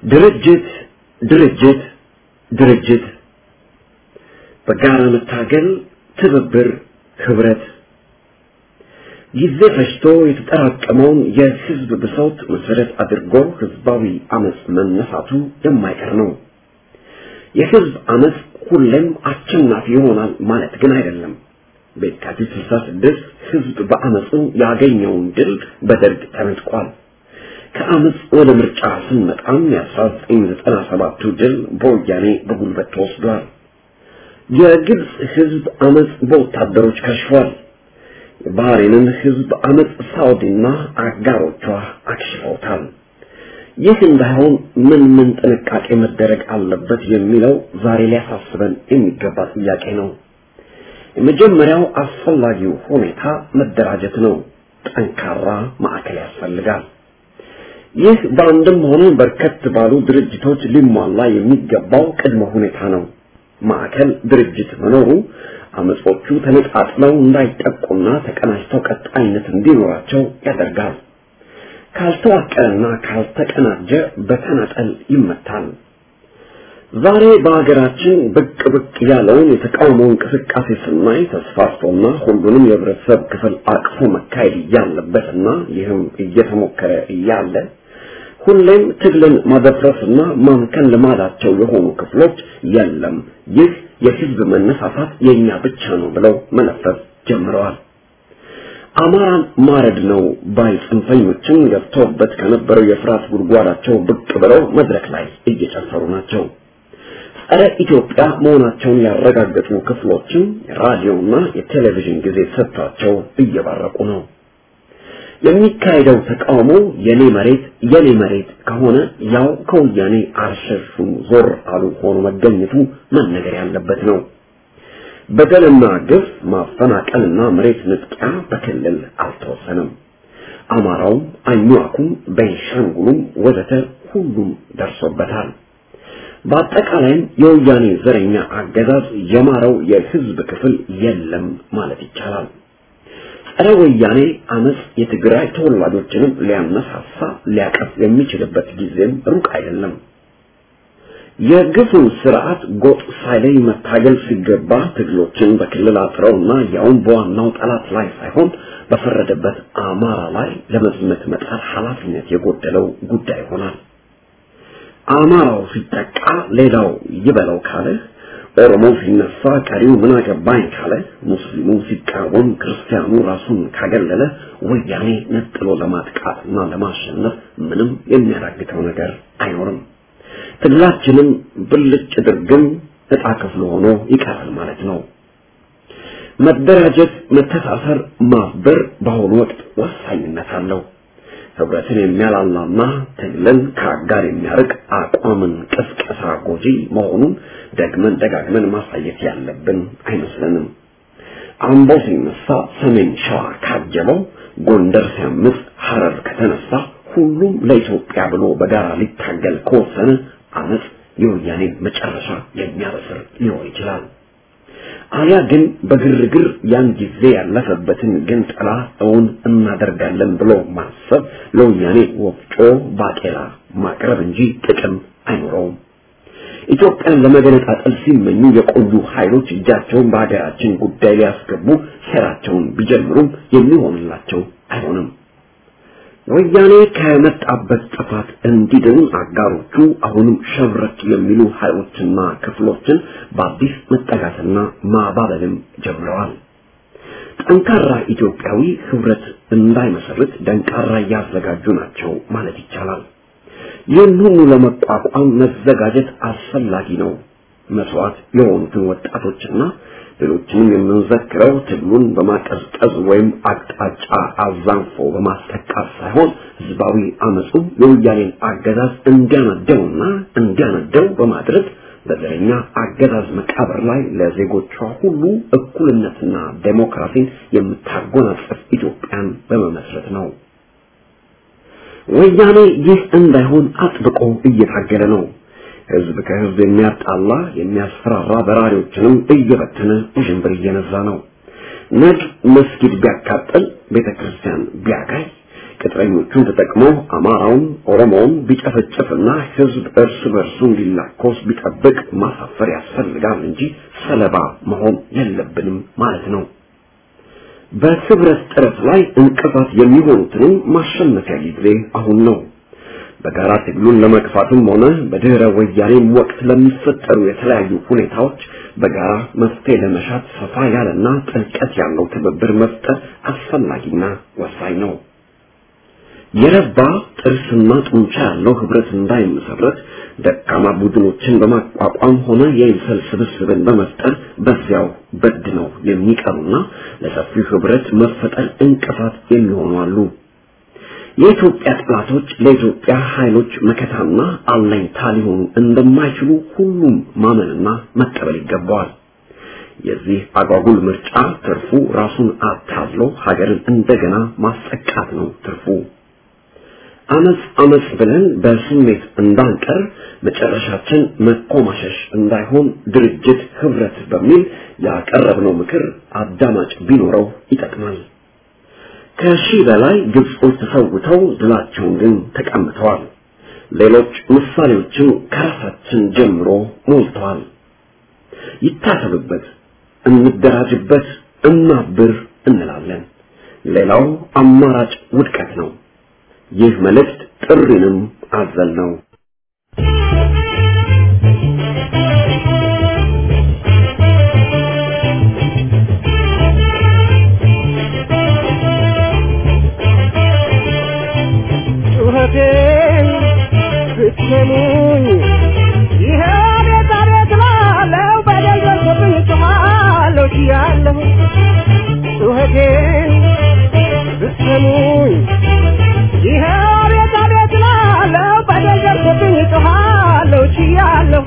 ድርጅት በጋራ መታገል ትብብር ህብረት ጊዜ ፈጅቶ የተጠራቀመውን የህዝብ ብሶት መሰረት አድርጎ ህዝባዊ አመጽ መነሳቱ የማይቀር ነው። የህዝብ አመጽ ሁሌም አሸናፊ ይሆናል ማለት ግን አይደለም። በየካቲት 66 ህዝብ በአመጹ ያገኘውን ድል በደርግ ተነጥቋል። ከአመጽ ወደ ምርጫ ስንመጣም የ1997 ድል በወያኔ በጉልበት ተወስዷል። የግብጽ ህዝብ አመጽ በወታደሮች ከሽፏል። የባህሬንን ህዝብ አመጽ ሳውዲና አጋሮቿ አክሽፈውታል። ይህ እንዳይሆን ምን ጥንቃቄ መደረግ አለበት የሚለው ዛሬ ሊያሳስበን የሚገባ ጥያቄ ነው። የመጀመሪያው አስፈላጊው ሁኔታ መደራጀት ነው። ጠንካራ ማዕከል ያስፈልጋል። ይህ በአንድም ሆነ በርከት ባሉ ድርጅቶች ሊሟላ የሚገባው ቅድመ ሁኔታ ነው። ማዕከል ድርጅት መኖሩ አመጾቹ ተነጣጥለው እንዳይጠቁና ተቀናጅተው ቀጣይነት እንዲኖራቸው ያደርጋል። ካልተዋቀረና ካልተቀናጀ በተናጠል ይመታል። ዛሬ በአገራችን ብቅ ያለውን የተቃውሞ እንቅስቃሴ ስናይ ተስፋፍቶና ሁሉንም የህብረተሰብ ክፍል አቅፎ መካሄድ ያለበትና ይህም እየተሞከረ ያለ ሁሌም ትግልን ማደፍረስና ማምከን ልማዳቸው የሆኑ ክፍሎች የለም ይህ የህዝብ መነሳሳት የኛ ብቻ ነው ብለው መለፈፍ ጀምረዋል። አማራን ማረድ ነው ባይ ጽንፈኞችን ገብተውበት ከነበረው የፍርሃት ጉድጓዳቸው ብቅ ብለው መድረክ ላይ እየጨፈሩ ናቸው። ጸረ ኢትዮጵያ መሆናቸውን ያረጋገጡ ክፍሎችም የራዲዮና የቴሌቪዥን ጊዜ ሰጥቷቸው እየባረቁ ነው። የሚካሄደው ተቃውሞ የኔ መሬት ከሆነ ያው ከወያኔ አርሸሹን ዞር አሉ ሆኖ መገኘቱ መነገር ያለበት ነው። በደልና ግፍ ማፈናቀልና መሬት ንጥቂያ በክልል አልተወሰነም። አማራውም አኝዋኩም ቤንሻንጉሉም ወዘተ ሁሉም ደርሶበታል። በአጠቃላይም የወያኔ ዘረኛ አገዛዝ የማረው የህዝብ ክፍል የለም ማለት ይቻላል። ጸረ ወያኔ አመጽ የትግራይ ተወላጆችንም ሊያነሳሳ ሊያቀፍ የሚችልበት ጊዜም ሩቅ አይደለም። የግፉን ስርዓት ጎጥ ሳይለይ መታገል ሲገባ ትግሎችን በክልል አጥረውና ያውን በዋናው ጠላት ላይ ሳይሆን በፈረደበት አማራ ላይ ለመዝመት መጣር ኃላፊነት የጎደለው ጉዳይ ሆኗል። አማራው ሲጠቃ ሌላው ይበለው ካለ፣ ኦሮሞ ሲነሳ ቀሪው ምን አገባኝ ካለ፣ ሙስሊሙ ሲቃወም ክርስቲያኑ ራሱን ካገለለ ወያኔ ነጥሎ ለማጥቃትና ለማሸነፍ ምንም የሚያዳግተው ነገር አይኖርም። ትግላችንም ብልጭ ድርግም ዕጣ ክፍል ሆኖ ይቀራል ማለት ነው። መደራጀት፣ መተሳሰር፣ ማበር በአሁኑ ወቅት ወሳኝነት አለው። ህብረትን የሚያላላና ትግልን ከአጋር የሚያርቅ አቋምን ቅስቀሳ ጎጂ መሆኑን ደጋግመን ማሳየት ያለብን አይመስለንም። አምቦ ሲነሳ ሰሜን ሸዋ ካጀበው፣ ጎንደር ሲያምጽ ሐረር ከተነሳ ሁሉም ለኢትዮጵያ ብሎ በጋራ ሊታገል ከወሰነ አመጽ የወያኔ መጨረሻ የሚያበስር ሊሆን ይችላል። አያ ግን በግርግር ያን ጊዜ ያለፈበትን ግን ጥላ እውን እናደርጋለን ብሎ ማሰብ ለወያኔ ወፍጮ ባቄላ ማቅረብ እንጂ ጥቅም አይኖረውም። ኢትዮጵያን ለመገነጣጠል ሲመኙ የቆዩ ኃይሎች እጃቸውን በአገራችን ጉዳይ ሊያስገቡ ሴራቸውን ቢጀምሩም የሚሆንላቸው አይሆንም። ወያኔ ከመጣበት ጥፋት እንዲድን አጋሮቹ አሁንም ሸብረክ የሚሉ ኃይሎችና ክፍሎችን በአዲስ መጠጋትና ማባበልም ጀምረዋል። ጠንካራ ኢትዮጵያዊ ህብረት እንዳይመሰርት ደንቃራ ያዘጋጁ ናቸው ማለት ይቻላል። ይህን ሁሉ ለመቋቋም መዘጋጀት አስፈላጊ ነው። መስዋዕት የሆኑትን ወጣቶችና ሌሎችንም የምንዘክረው ትግሉን በማቀዝቀዝ ወይም አቅጣጫ አዛንፎ በማስጠቃት ሳይሆን ህዝባዊ አመጹ የወያኔን አገዛዝ እንዲያነደው በማድረግ በዘረኛ አገዛዝ መቃብር ላይ ለዜጎቿ ሁሉ እኩልነትና ዴሞክራሲን የምታጎናጽፍ ኢትዮጵያን በመመስረት ነው። ወያኔ ይህ እንዳይሆን አጥብቆ እየታገለ ነው። ህዝብ ከህዝብ የሚያጣላ የሚያስፈራራ በራሪዎችንም እየበተነ ውዥንብር እየነዛ ነው። ነግ መስጊድ ቢያቃጥል ቤተክርስቲያን ቢያጋይ ቅጥረኞቹን ተጠቅመው አማራውን ኦሮሞውን ቢጨፈጨፍና ህዝብ እርስ በርሱ እንዲላኮስ ቢጠብቅ ማሳፈር ያስፈልጋል እንጂ ሰለባ መሆን የለብንም ማለት ነው። በህብረት ጥረት ላይ እንቅፋት የሚሆኑትን ማሸነፊያ ጊዜ አሁን ነው። በጋራ ትግሉን ለመግፋትም ሆነ በድህረ ወያኔም ወቅት ለሚፈጠሩ የተለያዩ ሁኔታዎች በጋራ መፍትሄ ለመሻት ሰፋ ያለና ጥልቀት ያለው ትብብር መፍጠር አስፈላጊና ወሳኝ ነው። የረባ ጥርስና ጡንቻ ያለው ህብረት እንዳይመሰረት ደካማ ቡድኖችን በማቋቋም ሆነ የኢንሰል ስብስብን በመፍጠር በዚያው በድነው የሚቀሩና ለሰፊው ህብረት መፈጠር እንቅፋት የሚሆኑ አሉ። የኢትዮጵያ ጥላቶች ለኢትዮጵያ ኃይሎች መከታና አለኝታ ሊሆኑ እንደማይችሉ ሁሉም ማመንና መቀበል ይገባዋል። የዚህ አጓጉል ምርጫ ትርፉ ራሱን አታሎ ሀገርን እንደገና ማስጠቃት ነው ትርፉ። አመጽ ብለን በስሜት እንዳንቀር መጨረሻችን መቆማሸሽ እንዳይሆን ድርጅት ህብረት በሚል ያቀረብነው ምክር አዳማጭ ቢኖረው ይጠቅማል። ከሺህ በላይ ግብጾች ተሰውተው ድላቸውን ግን ተቀምተዋል። ሌሎች ምሳሌዎችን ከራሳችን ጀምሮ ሞልተዋል። ይታሰብበት፣ እንደራጅበት፣ እናብር እንላለን። ሌላው አማራጭ ውድቀት ነው። ይህ መልእክት ጥሪንም አዘል ነው። ጩኸቴን ብትሰሙኝ ይሄ ቤት አቤት ላለው በደል ደርሶብኝ ጮኻለሁ ችያለሁ። ጩኸቴን ብትሰሙኝ ይሄ ቤት አቤት ላለው በደል ደርሶብኝ ጮኻለሁ ችያለሁ።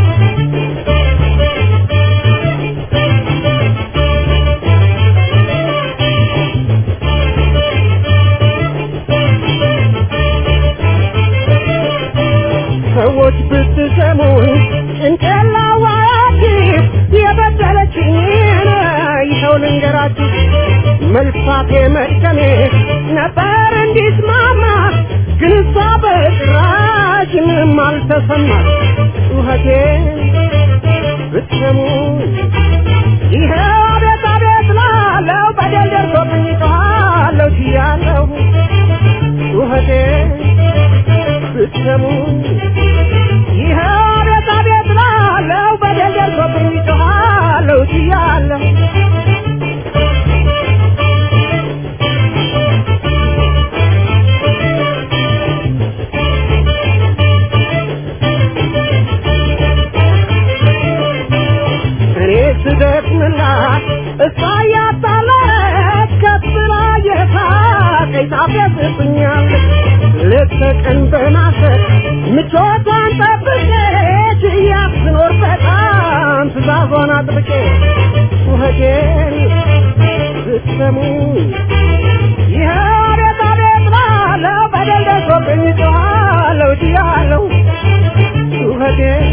ሰዎች ብትሰሙኝ እንጨላዋያችሁ የበደለችኝን ይኸው ልንገራችሁ። መልፋቴ መድከሜ ነበር እንዲስማማ ግን እሷ በጭራሽ ምንም አልተሰማት። ጩኸቴን ብትሰሙኝ ይኸው አቤት አቤት ላለው በደል ደርሶብኝ ጮኻለሁ ችያለሁ። ጩኸቴን ብትሰሙኝ ይኸው አቤት አቤት ላለው በደል ደርሶብኝ ጮኻለሁ ችያለሁ። እኔ ስደክምላት እሷ እያጣላች ከብላ የሳቀኝ ታፈስብኛለች። ሌት ተቀን በማሰብ ምቾቷን ጠብቄ ችያት ስኖር በጣም ትእዛዟን አጥብቄ። ጩኸቴን ብትሰሙኝ ይኸው አቤት አቤት ላለው በደል ደርሶብኝ ጮኻለሁ ችያለሁ። ጩኸቴን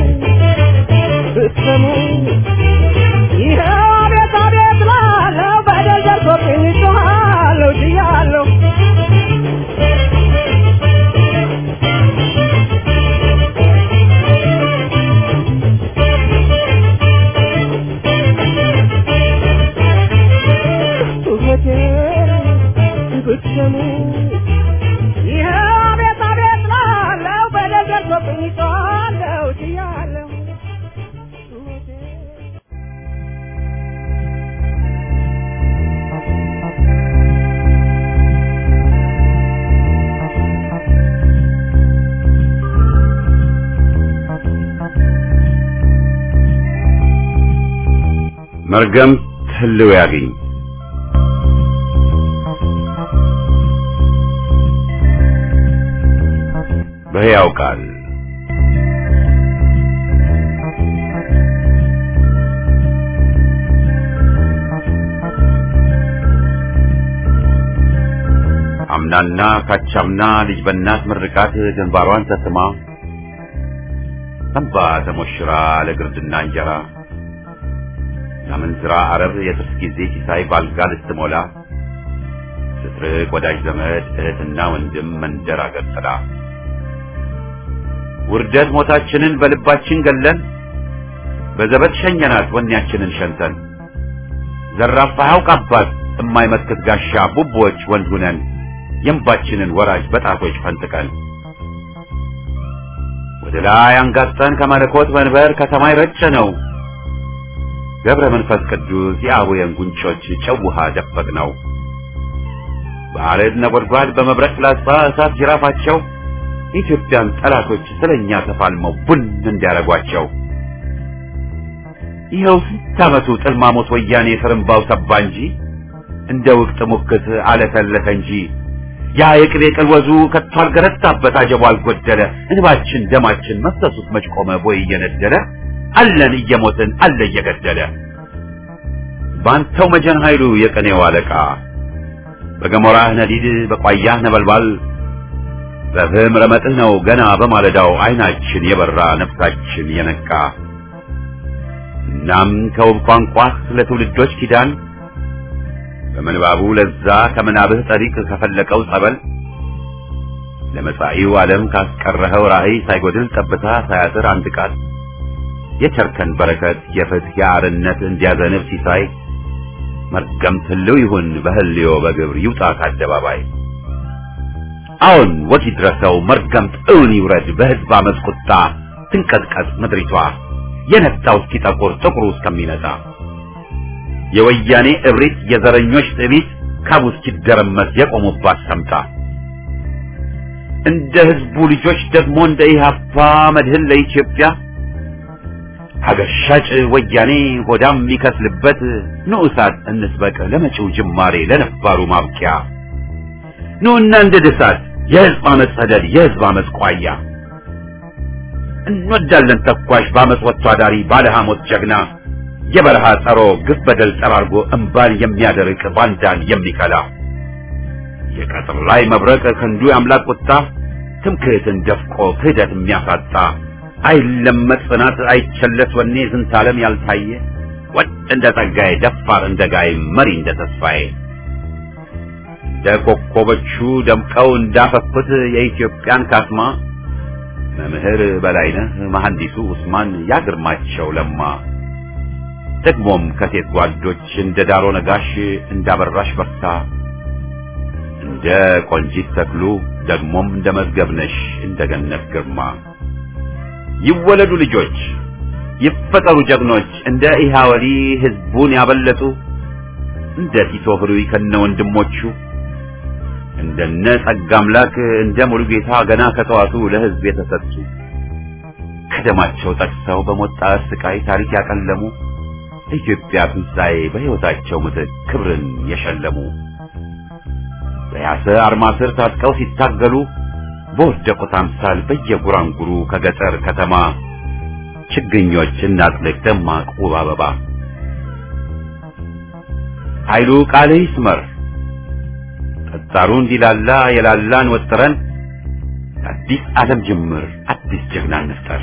ብትሰሙኝ ይኸው አቤት አቤት ላለው በደል ደርሶብኝ ጮኻለሁ ችያለሁ። ብትሰሙኝ ይኸው አቤት አቤት ላለው በደል ደርሶብኝ ጮኻለሁ ችያለሁ። መርገም ህልው ያገኝ በሕያው ቃል አምናና ካቻምና ልጅ በእናት ምርቃት ግንባሯን ተስማ እንባ ተሞሽራ ለግርድና እንጀራ ለምንዝራ አረብ የጥርስ ጊዜ ሲሳይ ባልጋ ልትሞላ ስትርቅ ወዳጅ ዘመድ እህትና ወንድም መንደር አገር ጥላ ውርደት ሞታችንን በልባችን ገለን በዘበት ሸኘናት ወኔያችንን ሸንተን ዘራፋ ያውቃባት የማይመክት ጋሻ ቡቦች ወንድ ሁነን የእንባችንን ወራጅ በጣቶች ፈንጥቀን ወደ ላይ አንጋጠን ከመለኮት መንበር ከሰማይ ረጨነው ገብረ መንፈስ ቅዱስ የአቡየን ጉንጮች ጨው ውሃ ደፈቅነው በአረድ ነጎድጓድ በመብረቅ ፍላጻ እሳት ጅራፋቸው የኢትዮጵያን ጠላቶች ስለኛ ተፋልመው ቡን እንዲያረጓቸው ይኸው ስንት ዓመቱ ጥልማሞት ወያኔ ፍርምባው ሰባ እንጂ እንደ ወቅት ሙክት አለፈለፈ እንጂ ያ የቅቤ ቅልወዙ ከቶ አልገረታበት አጀቡ አልጎደለ እንባችን ደማችን መፍሰሱት መች ቆመ ቦይ እየነደለ አለን እየሞትን አለ እየገደለ ባንተው መጀን ኃይሉ የቀኔው አለቃ በገሞራህ ነዲድ በቋያህ ነበልባል በፍም ረመጥህ ነው ገና በማለዳው አይናችን የበራ ነፍሳችን የነቃ እናም ከውብ ቋንቋህ ለትውልዶች ኪዳን በመንባቡ ለዛ ከምናብህ ጠሪቅ ከፈለቀው ጸበል ለመጻኢው ዓለም ካስቀረኸው ራእይ ሳይጎድል ጠብታ ሳያጥር አንድ ቃል የቸርከን በረከት የፍትህ የአርነት እንዲያዘንብ ሲሳይ መርገም ትልው ይሁን በህልዮ በግብር ይውጣ ከአደባባይ አሁን ወግ ይድረሰው መርገም እውን ይውረድ በህዝብ አመፅ ቁጣ ትንቀጥቀጥ ምድሪቷ የነጣው እስኪጠቁር ጥቁሩ እስከሚነጣ የወያኔ እብሪት የዘረኞች ጥቢት ካቡ እስኪደረመስ የቆሙባት ሰምታ እንደ ህዝቡ ልጆች ደግሞ እንደ ኢህአፓ መድህን ለኢትዮጵያ ሀገር ሻጭ ወያኔ ሆዳም የሚከስልበት ንዑሳት እንስበቅ ለመጪው ጅማሬ ለነባሩ ማብቂያ ኑና እንደ ድሳት የህዝብ አመፅ ሰደድ የህዝብ አመፅ ቋያ እንወዳለን ተኳሽ በአመፅ ወጥቶ አዳሪ ባለ ሐሞት ጀግና የበረሃ ጸሮ ግፍ በደል ጠራርጎ እንባል የሚያደርቅ ባንዳን የሚከላ የቀጥር ላይ መብረቅ ክንዱ የአምላክ ቁጣ ትምክህትን ደፍቆ ክህደት የሚያሳጣ አይለመጥ ጽናት አይቸለስ ወኔ ዝንታለም ያልታየ ወጥ እንደ ጸጋዬ ደፋር እንደ ጋይ መሪ እንደ ተስፋዬ እንደ ኮከቦቹ ደምቀው እንዳፈኩት የኢትዮጵያን ካስማ መምህር በላይነህ መሐንዲሱ ኡስማን ያግርማቸው ለማ ደግሞም ከሴት ጓዶች እንደ ዳሮ ነጋሽ እንዳበራሽ በርታ እንደ ቆንጂት ተክሉ ደግሞም እንደ መዝገብነሽ እንደ ገነት ግርማ ይወለዱ ልጆች ይፈጠሩ ጀግኖች እንደ ኢሃወሊ ህዝቡን ያበለጡ እንደ ቲቶ ፍሩይ ከነ ወንድሞቹ እንደነ ጸጋ አምላክ እንደ ሙሉጌታ ገና ከጠዋቱ ለህዝብ የተሰጡ ከደማቸው ጠቅሰው በሞጣ ስቃይ ታሪክ ያቀለሙ ኢትዮጵያ ትንሣኤ በሕይወታቸው ምትክ ክብርን የሸለሙ በያሰ አርማ ስር ታጥቀው ሲታገሉ በወደቁት አምሳል በየጉራንጉሩ ከገጠር ከተማ ችግኞች እናጥልቅ ደማቅ ውብ አበባ ኃይሉ ቃል ይስመር ጠጣሩ እንዲላላ የላላን ወጥረን አዲስ ዓለም ጅምር አዲስ ጀግና እንፍጠር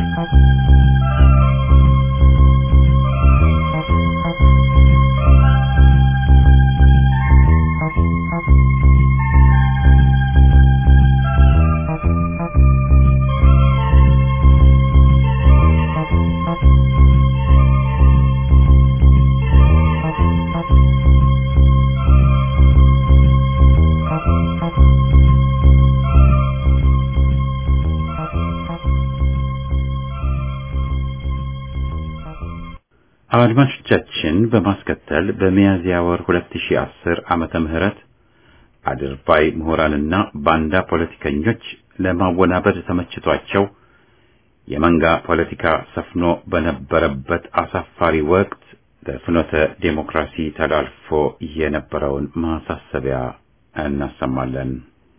አድማጮቻችን በማስከተል በሚያዝያ ወር 2010 ዓመተ ምህረት አድርባይ ምሁራንና ባንዳ ፖለቲከኞች ለማወናበድ ተመችቷቸው የመንጋ ፖለቲካ ሰፍኖ በነበረበት አሳፋሪ ወቅት ለፍኖተ ዴሞክራሲ ተላልፎ የነበረውን ማሳሰቢያ እናሰማለን።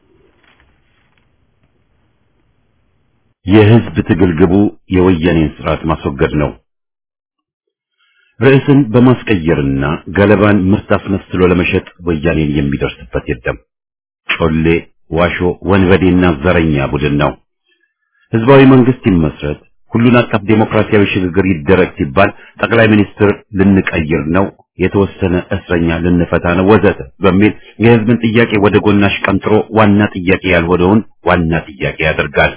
የህዝብ ትግል ግቡ የወያኔን ስርዓት ማስወገድ ነው። ርዕስን በማስቀየርና ገለባን ምርት አስመስሎ ለመሸጥ ወያኔን የሚደርስበት የለም። ጮሌ፣ ዋሾ፣ ወንበዴና ዘረኛ ቡድን ነው። ህዝባዊ መንግስት ይመስረት፣ ሁሉን አቀፍ ዴሞክራሲያዊ ሽግግር ይደረግ ሲባል ጠቅላይ ሚኒስትር ልንቀይር ነው፣ የተወሰነ እስረኛ ልንፈታ ነው ወዘተ በሚል የህዝብን ጥያቄ ወደ ጎናሽ ቀንጥሮ ዋና ጥያቄ ያልሆነውን ዋና ጥያቄ ያደርጋል።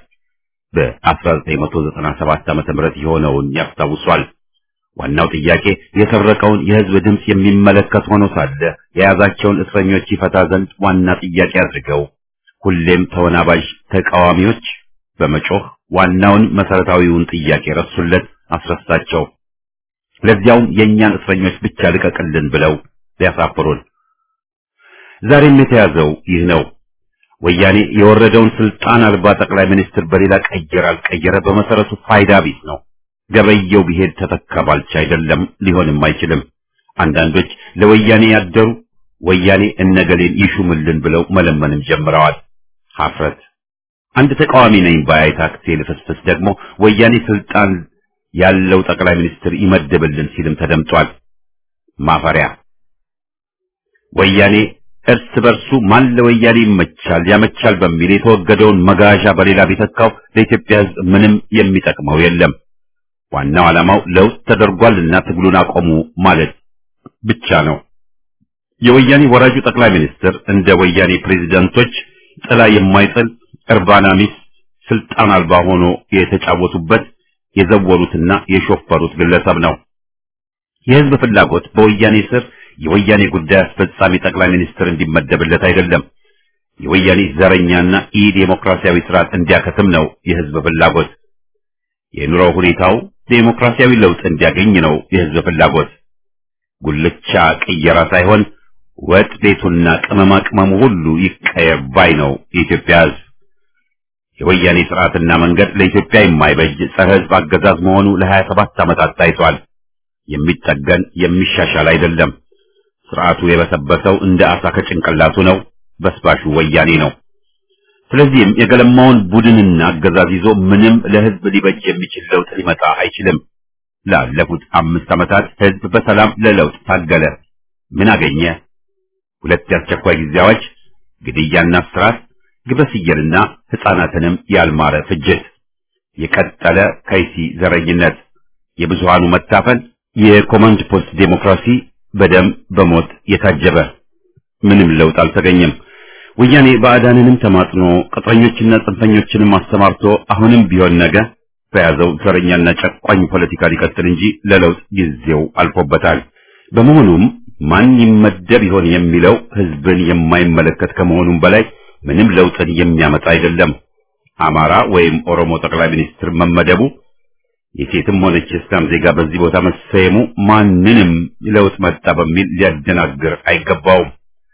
በ1997 ዓመተ ምህረት የሆነውን ያስታውሷል። ዋናው ጥያቄ የሰረቀውን የህዝብ ድምጽ የሚመለከት ሆኖ ሳለ የያዛቸውን እስረኞች ይፈታ ዘንድ ዋና ጥያቄ አድርገው ሁሌም ተወናባዥ ተቃዋሚዎች በመጮህ ዋናውን መሰረታዊውን ጥያቄ ረሱለት፣ አስረሳቸው። ለዚያውም የእኛን እስረኞች ብቻ ልቀቅልን ብለው ሊያሳፍሩን። ዛሬም የተያዘው ይህ ነው። ወያኔ የወረደውን ስልጣን አልባ ጠቅላይ ሚኒስትር በሌላ ቀየረ አልቀየረ በመሰረቱ ፋይዳ ቢስ ነው። ገበየው ቢሄድ ተተካ ባልቻ አይደለም፣ ሊሆንም አይችልም። አንዳንዶች ለወያኔ ያደሩ ወያኔ እነገሌን ይሹምልን ብለው መለመንም ጀምረዋል። ሀፍረት። አንድ ተቃዋሚ ነኝ ባይ ታክሲ ልፍስፍስ ደግሞ ወያኔ ስልጣን ያለው ጠቅላይ ሚኒስትር ይመደብልን ሲልም ተደምጧል። ማፈሪያ። ወያኔ እርስ በርሱ ማን ለወያኔ ይመቻል ያመቻል በሚል የተወገደውን መጋዣ በሌላ ቢተካው ለኢትዮጵያ ሕዝብ ምንም የሚጠቅመው የለም። ዋናው ዓላማው ለውጥ ተደርጓልና ትግሉን አቆሙ ማለት ብቻ ነው። የወያኔ ወራጁ ጠቅላይ ሚኒስትር እንደ ወያኔ ፕሬዝዳንቶች ጥላ የማይጥል እርባና ቢስ ስልጣን አልባ ሆኖ የተጫወቱበት የዘወሩትና የሾፈሩት ግለሰብ ነው። የህዝብ ፍላጎት በወያኔ ስር የወያኔ ጉዳይ አስፈጻሚ ጠቅላይ ሚኒስትር እንዲመደብለት አይደለም። የወያኔ ዘረኛና ኢ-ዴሞክራሲያዊ ስርዓት እንዲያከትም ነው የህዝብ ፍላጎት። የኑሮ ሁኔታው ዴሞክራሲያዊ ለውጥ እንዲያገኝ ነው የህዝብ ፍላጎት። ጉልቻ ቅየራ ሳይሆን ወጥ ቤቱና ቅመማ ቅመሙ ሁሉ ይቀየር ባይ ነው የኢትዮጵያ ህዝብ። የወያኔ ስርዓትና መንገድ ለኢትዮጵያ የማይበጅ ጸረ ህዝብ አገዛዝ መሆኑ ለ27 ዓመታት ታይቷል። የሚጠገን የሚሻሻል አይደለም። ስርዓቱ የበሰበሰው እንደ አሳ ከጭንቅላቱ ነው። በስባሹ ወያኔ ነው። ስለዚህም የገለማውን ቡድንና አገዛዝ ይዞ ምንም ለህዝብ ሊበጅ የሚችል ለውጥ ሊመጣ አይችልም። ላለፉት 5 ዓመታት ህዝብ በሰላም ለለውጥ ታገለ። ምን አገኘ? 2 የአስቸኳይ ጊዜ አዋጅ፣ ግድያና እስራት፣ ግብረ ሰዶምና ህፃናትንም ያልማረ ፍጅት፣ የቀጠለ ከይሲ ዘረኝነት፣ የብዙሃኑ መታፈን፣ የኮማንድ ፖስት ዴሞክራሲ በደም በሞት የታጀበ ምንም ለውጥ አልተገኘም። ወያኔ ባዕዳንንም ተማጥኖ ቅጥረኞችና ጽንፈኞችንም አስተማርቶ አሁንም ቢሆን ነገ በያዘው ዘረኛና ጨቋኝ ፖለቲካ ሊቀጥል እንጂ ለለውጥ ጊዜው አልፎበታል። በመሆኑም ማን ይመደብ ይሆን የሚለው ህዝብን የማይመለከት ከመሆኑም በላይ ምንም ለውጥን የሚያመጣ አይደለም። አማራ ወይም ኦሮሞ ጠቅላይ ሚኒስትር መመደቡ የሴትም ሆነች የእስላም ዜጋ በዚህ ቦታ መሰየሙ ማንንም ለውጥ መጣ በሚል ሊያደናግር አይገባውም።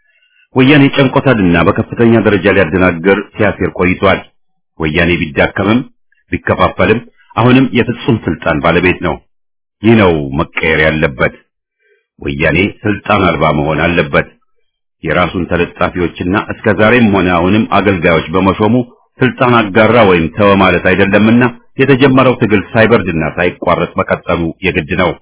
ወያኔ ጨንቆታልና በከፍተኛ ደረጃ ሊያደናግር ሲያሴር ቆይቷል። ወያኔ ቢዳከምም ቢከፋፈልም አሁንም የፍጹም ስልጣን ባለቤት ነው። ይህ ነው መቀየር ያለበት። ወያኔ ስልጣን አልባ መሆን አለበት። የራሱን ተለጣፊዎችና እስከዛሬም ሆነ አሁንም አገልጋዮች በመሾሙ ስልጣን አጋራ ወይም ተወ ማለት አይደለምና የተጀመረው ትግል ሳይበርድና ሳይቋረጥ መቀጠሉ የግድ ነው።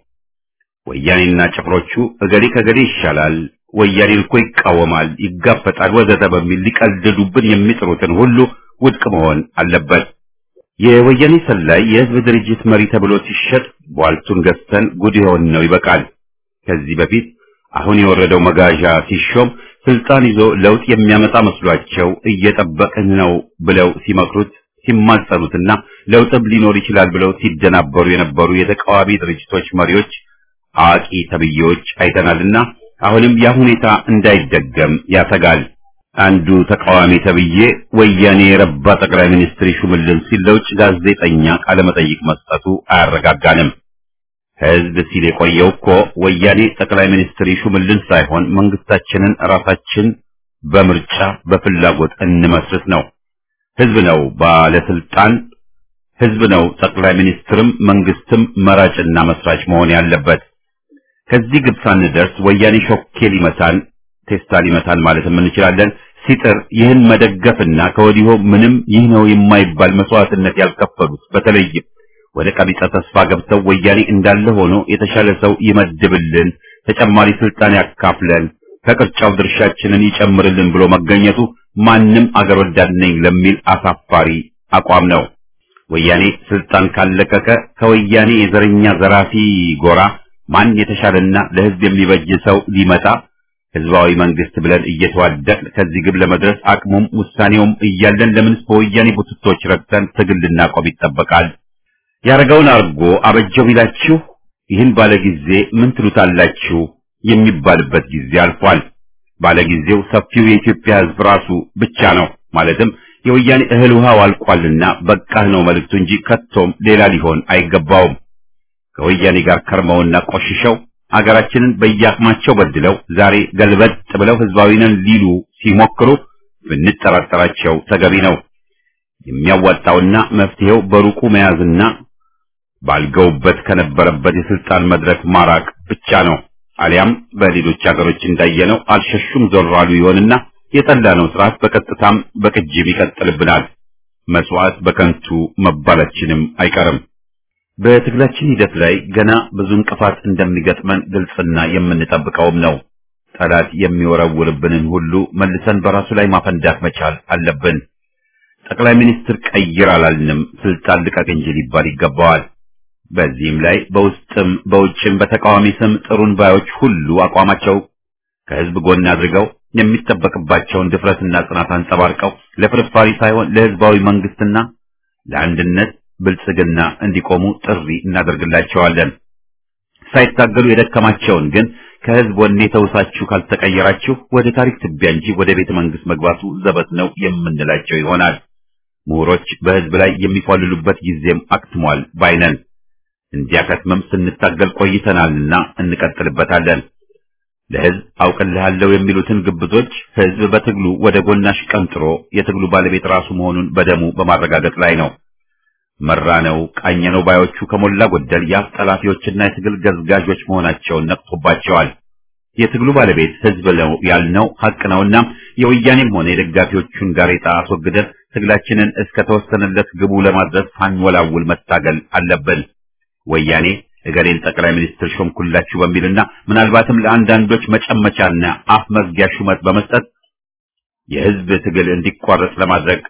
ወያኔና ጭፍሮቹ እገሌ ከገሌ ይሻላል፣ ወያኔን እኮ ይቃወማል፣ ይጋፈጣል ወዘተ በሚል ሊቀልዱብን የሚጥሩትን ሁሉ ውድቅ መሆን አለበት። የወያኔ ሰላይ የህዝብ ድርጅት መሪ ተብሎ ሲሸጥ ቧልቱን ገዝተን ጉድ ይሆን ነው ይበቃል። ከዚህ በፊት አሁን የወረደው መጋዣ ሲሾም ስልጣን ይዞ ለውጥ የሚያመጣ መስሏቸው እየጠበቅን ነው ብለው ሲመክሩት ሲማጸኑትና ለውጥም ሊኖር ይችላል ብለው ሲደናበሩ የነበሩ የተቃዋሚ ድርጅቶች መሪዎች አዋቂ ተብዬዎች አይተናልና አሁንም ያ ሁኔታ እንዳይደገም ያሰጋል። አንዱ ተቃዋሚ ተብዬ ወያኔ የረባ ጠቅላይ ሚኒስትር ይሹምልን ሲል ለውጭ ጋዜጠኛ ቃለ መጠይቅ መስጠቱ አያረጋጋንም። ህዝብ ሲል የቆየው እኮ ወያኔ ጠቅላይ ሚኒስትር ይሹምልን ሳይሆን መንግስታችንን ራሳችን በምርጫ በፍላጎት እንመስርት ነው። ህዝብ ነው ባለስልጣን፣ ህዝብ ነው ጠቅላይ ሚኒስትርም መንግስትም መራጭና መስራች መሆን ያለበት። ከዚህ ግብ ሳንደርስ ወያኔ ሾኬ ሊመታን ቴስታ ሊመታን ማለትም እንችላለን። ሲጥር ይህን መደገፍና ከወዲሁ ምንም ይህ ነው የማይባል መስዋዕትነት ያልከፈሉት በተለይም ወደ ቀቢጸ ተስፋ ገብተው ወያኔ እንዳለ ሆኖ የተሻለ ሰው ይመድብልን፣ ተጨማሪ ስልጣን ያካፍለን፣ ከቅርጫው ድርሻችንን ይጨምርልን ብሎ መገኘቱ ማንም አገር ወዳድ ነኝ ለሚል አሳፋሪ አቋም ነው። ወያኔ ስልጣን ካለቀቀ ከወያኔ የዘረኛ ዘራፊ ጎራ ማን የተሻለና ለህዝብ የሚበጅ ሰው ሊመጣ ህዝባዊ መንግስት ብለን እየተዋደቅን ከዚህ ግብ ለመድረስ አቅሙም ውሳኔውም እያለን ለምንስ በወያኔ ቡትቶች ረግተን ትግል ልናቆም ይጠበቃል? ያረጋውን አርጎ አበጀው ቢላችሁ ይህን ባለጊዜ ምን ትሉታላችሁ የሚባልበት ጊዜ አልፏል። ባለጊዜው ሰፊው የኢትዮጵያ ህዝብ ራሱ ብቻ ነው። ማለትም የወያኔ እህል ውሃው አልቋልና በቃህ ነው መልእክቱ እንጂ ከቶም ሌላ ሊሆን አይገባውም። ከወያኔ ጋር ከርመውና ቆሽሸው አገራችንን በየአቅማቸው በድለው ዛሬ ገልበጥ ብለው ህዝባዊ ነን ሊሉ ሲሞክሩ ብንጠራጠራቸው ተገቢ ነው። የሚያዋጣውና መፍትሄው በሩቁ መያዝና ባልገውበት ከነበረበት የስልጣን መድረክ ማራቅ ብቻ ነው። አሊያም በሌሎች ሀገሮች እንዳየነው አልሸሹም ዞር አሉ ይሆንና የጠላነው ስርዓት በቀጥታም በቅጅም ይቀጥልብናል። መስዋዕት በከንቱ መባላችንም አይቀርም። በትግላችን ሂደት ላይ ገና ብዙ እንቅፋት እንደሚገጥመን ግልጽና የምንጠብቀውም ነው። ጠላት የሚወረውርብንን ሁሉ መልሰን በራሱ ላይ ማፈንዳት መቻል አለብን። ጠቅላይ ሚኒስትር ቀይር አላልንም፣ ስልጣን ልቀቅ እንጂ ሊባል ይገባዋል። በዚህም ላይ በውስጥም በውጭም በተቃዋሚ ስም ጥሩን ባዮች ሁሉ አቋማቸው ከህዝብ ጎን አድርገው የሚጠበቅባቸውን ድፍረትና ጽናት አንጸባርቀው ለፍርፋሪ ሳይሆን ለህዝባዊ መንግስትና ለአንድነት ብልጽግና እንዲቆሙ ጥሪ እናደርግላቸዋለን። ሳይታገሉ የደከማቸውን ግን ከህዝብ ወኔ ተውሳችሁ ካልተቀየራችሁ ወደ ታሪክ ትቢያ እንጂ ወደ ቤተ መንግስት መግባቱ ዘበት ነው የምንላቸው ይሆናል። ምሁሮች በህዝብ ላይ የሚፏልሉበት ጊዜም አክትሟል ባይነን። እንዲያከትምም ስንታገል ቆይተናልና እንቀጥልበታለን። ለህዝብ አውቅልሃለሁ የሚሉትን ግብዞች ህዝብ በትግሉ ወደ ጎናሽ ቀንጥሮ የትግሉ ባለቤት ራሱ መሆኑን በደሙ በማረጋገጥ ላይ ነው። መራነው ቃኘነው ባዮቹ ከሞላ ጎደል የአስጠላፊዎችና የትግል ገዝጋዦች መሆናቸውን ነቅቶባቸዋል። የትግሉ ባለቤት ህዝብ ነው ያልነው ሐቅ ነውና የወያኔም ሆነ የደጋፊዎቹን ጋሬጣ አስወግደን ትግላችንን እስከ ተወሰነለት ግቡ ለማድረስ ሳንወላውል መታገል አለብን። ወያኔ እገሌን ጠቅላይ ሚኒስትር ሾምኩላችሁ በሚልና ምናልባትም ለአንዳንዶች መጨመቻና አፍ መዝጊያ ሹመት በመስጠት የህዝብ ትግል እንዲቋረጥ ለማድረግ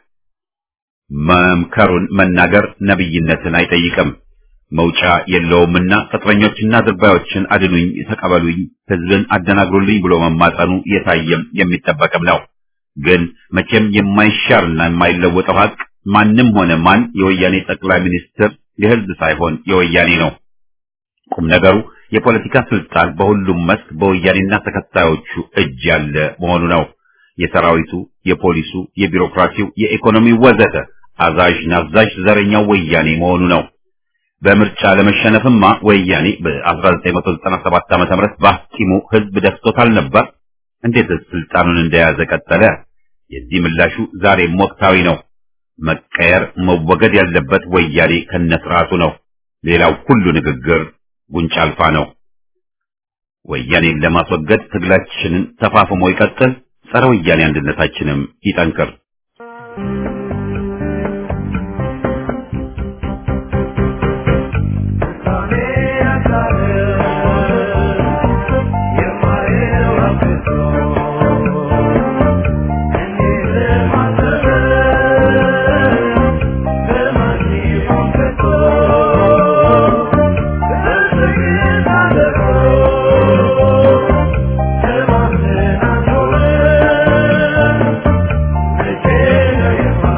መምከሩን መናገር ነብይነትን አይጠይቅም። መውጫ የለውምና ቅጥረኞችና ድርባዮችን አድኑኝ፣ ተቀበሉኝ፣ ህዝብን አደናግሩልኝ ብሎ መማጸኑ የታየም የሚጠበቅም ነው። ግን መቼም የማይሻርና የማይለወጠው ሀቅ ማንም ሆነ ማን የወያኔ ጠቅላይ ሚኒስትር የህዝብ ሳይሆን የወያኔ ነው። ቁም ነገሩ የፖለቲካ ስልጣን በሁሉም መስክ በወያኔና ተከታዮቹ እጅ ያለ መሆኑ ነው። የሰራዊቱ፣ የፖሊሱ፣ የቢሮክራሲው፣ የኢኮኖሚው ወዘተ አዛዥ ናዛዥ ዘረኛው ወያኔ መሆኑ ነው። በምርጫ ለመሸነፍማ ወያኔ በ1997 ዓ.ም ባስቲሙ ህዝብ ደፍቶታል ነበር። እንዴት ስልጣኑን እንደያዘ ቀጠለ? የዚህ ምላሹ ዛሬም ወቅታዊ ነው። መቀየር መወገድ ያለበት ወያኔ ከነስርዓቱ ነው። ሌላው ሁሉ ንግግር ጉንጫ አልፋ ነው። ወያኔን ለማስወገድ ትግላችንን ተፋፍሞ ይቀጥል። ጸረ ወያኔ አንድነታችንም ይጠንክር። Yeah.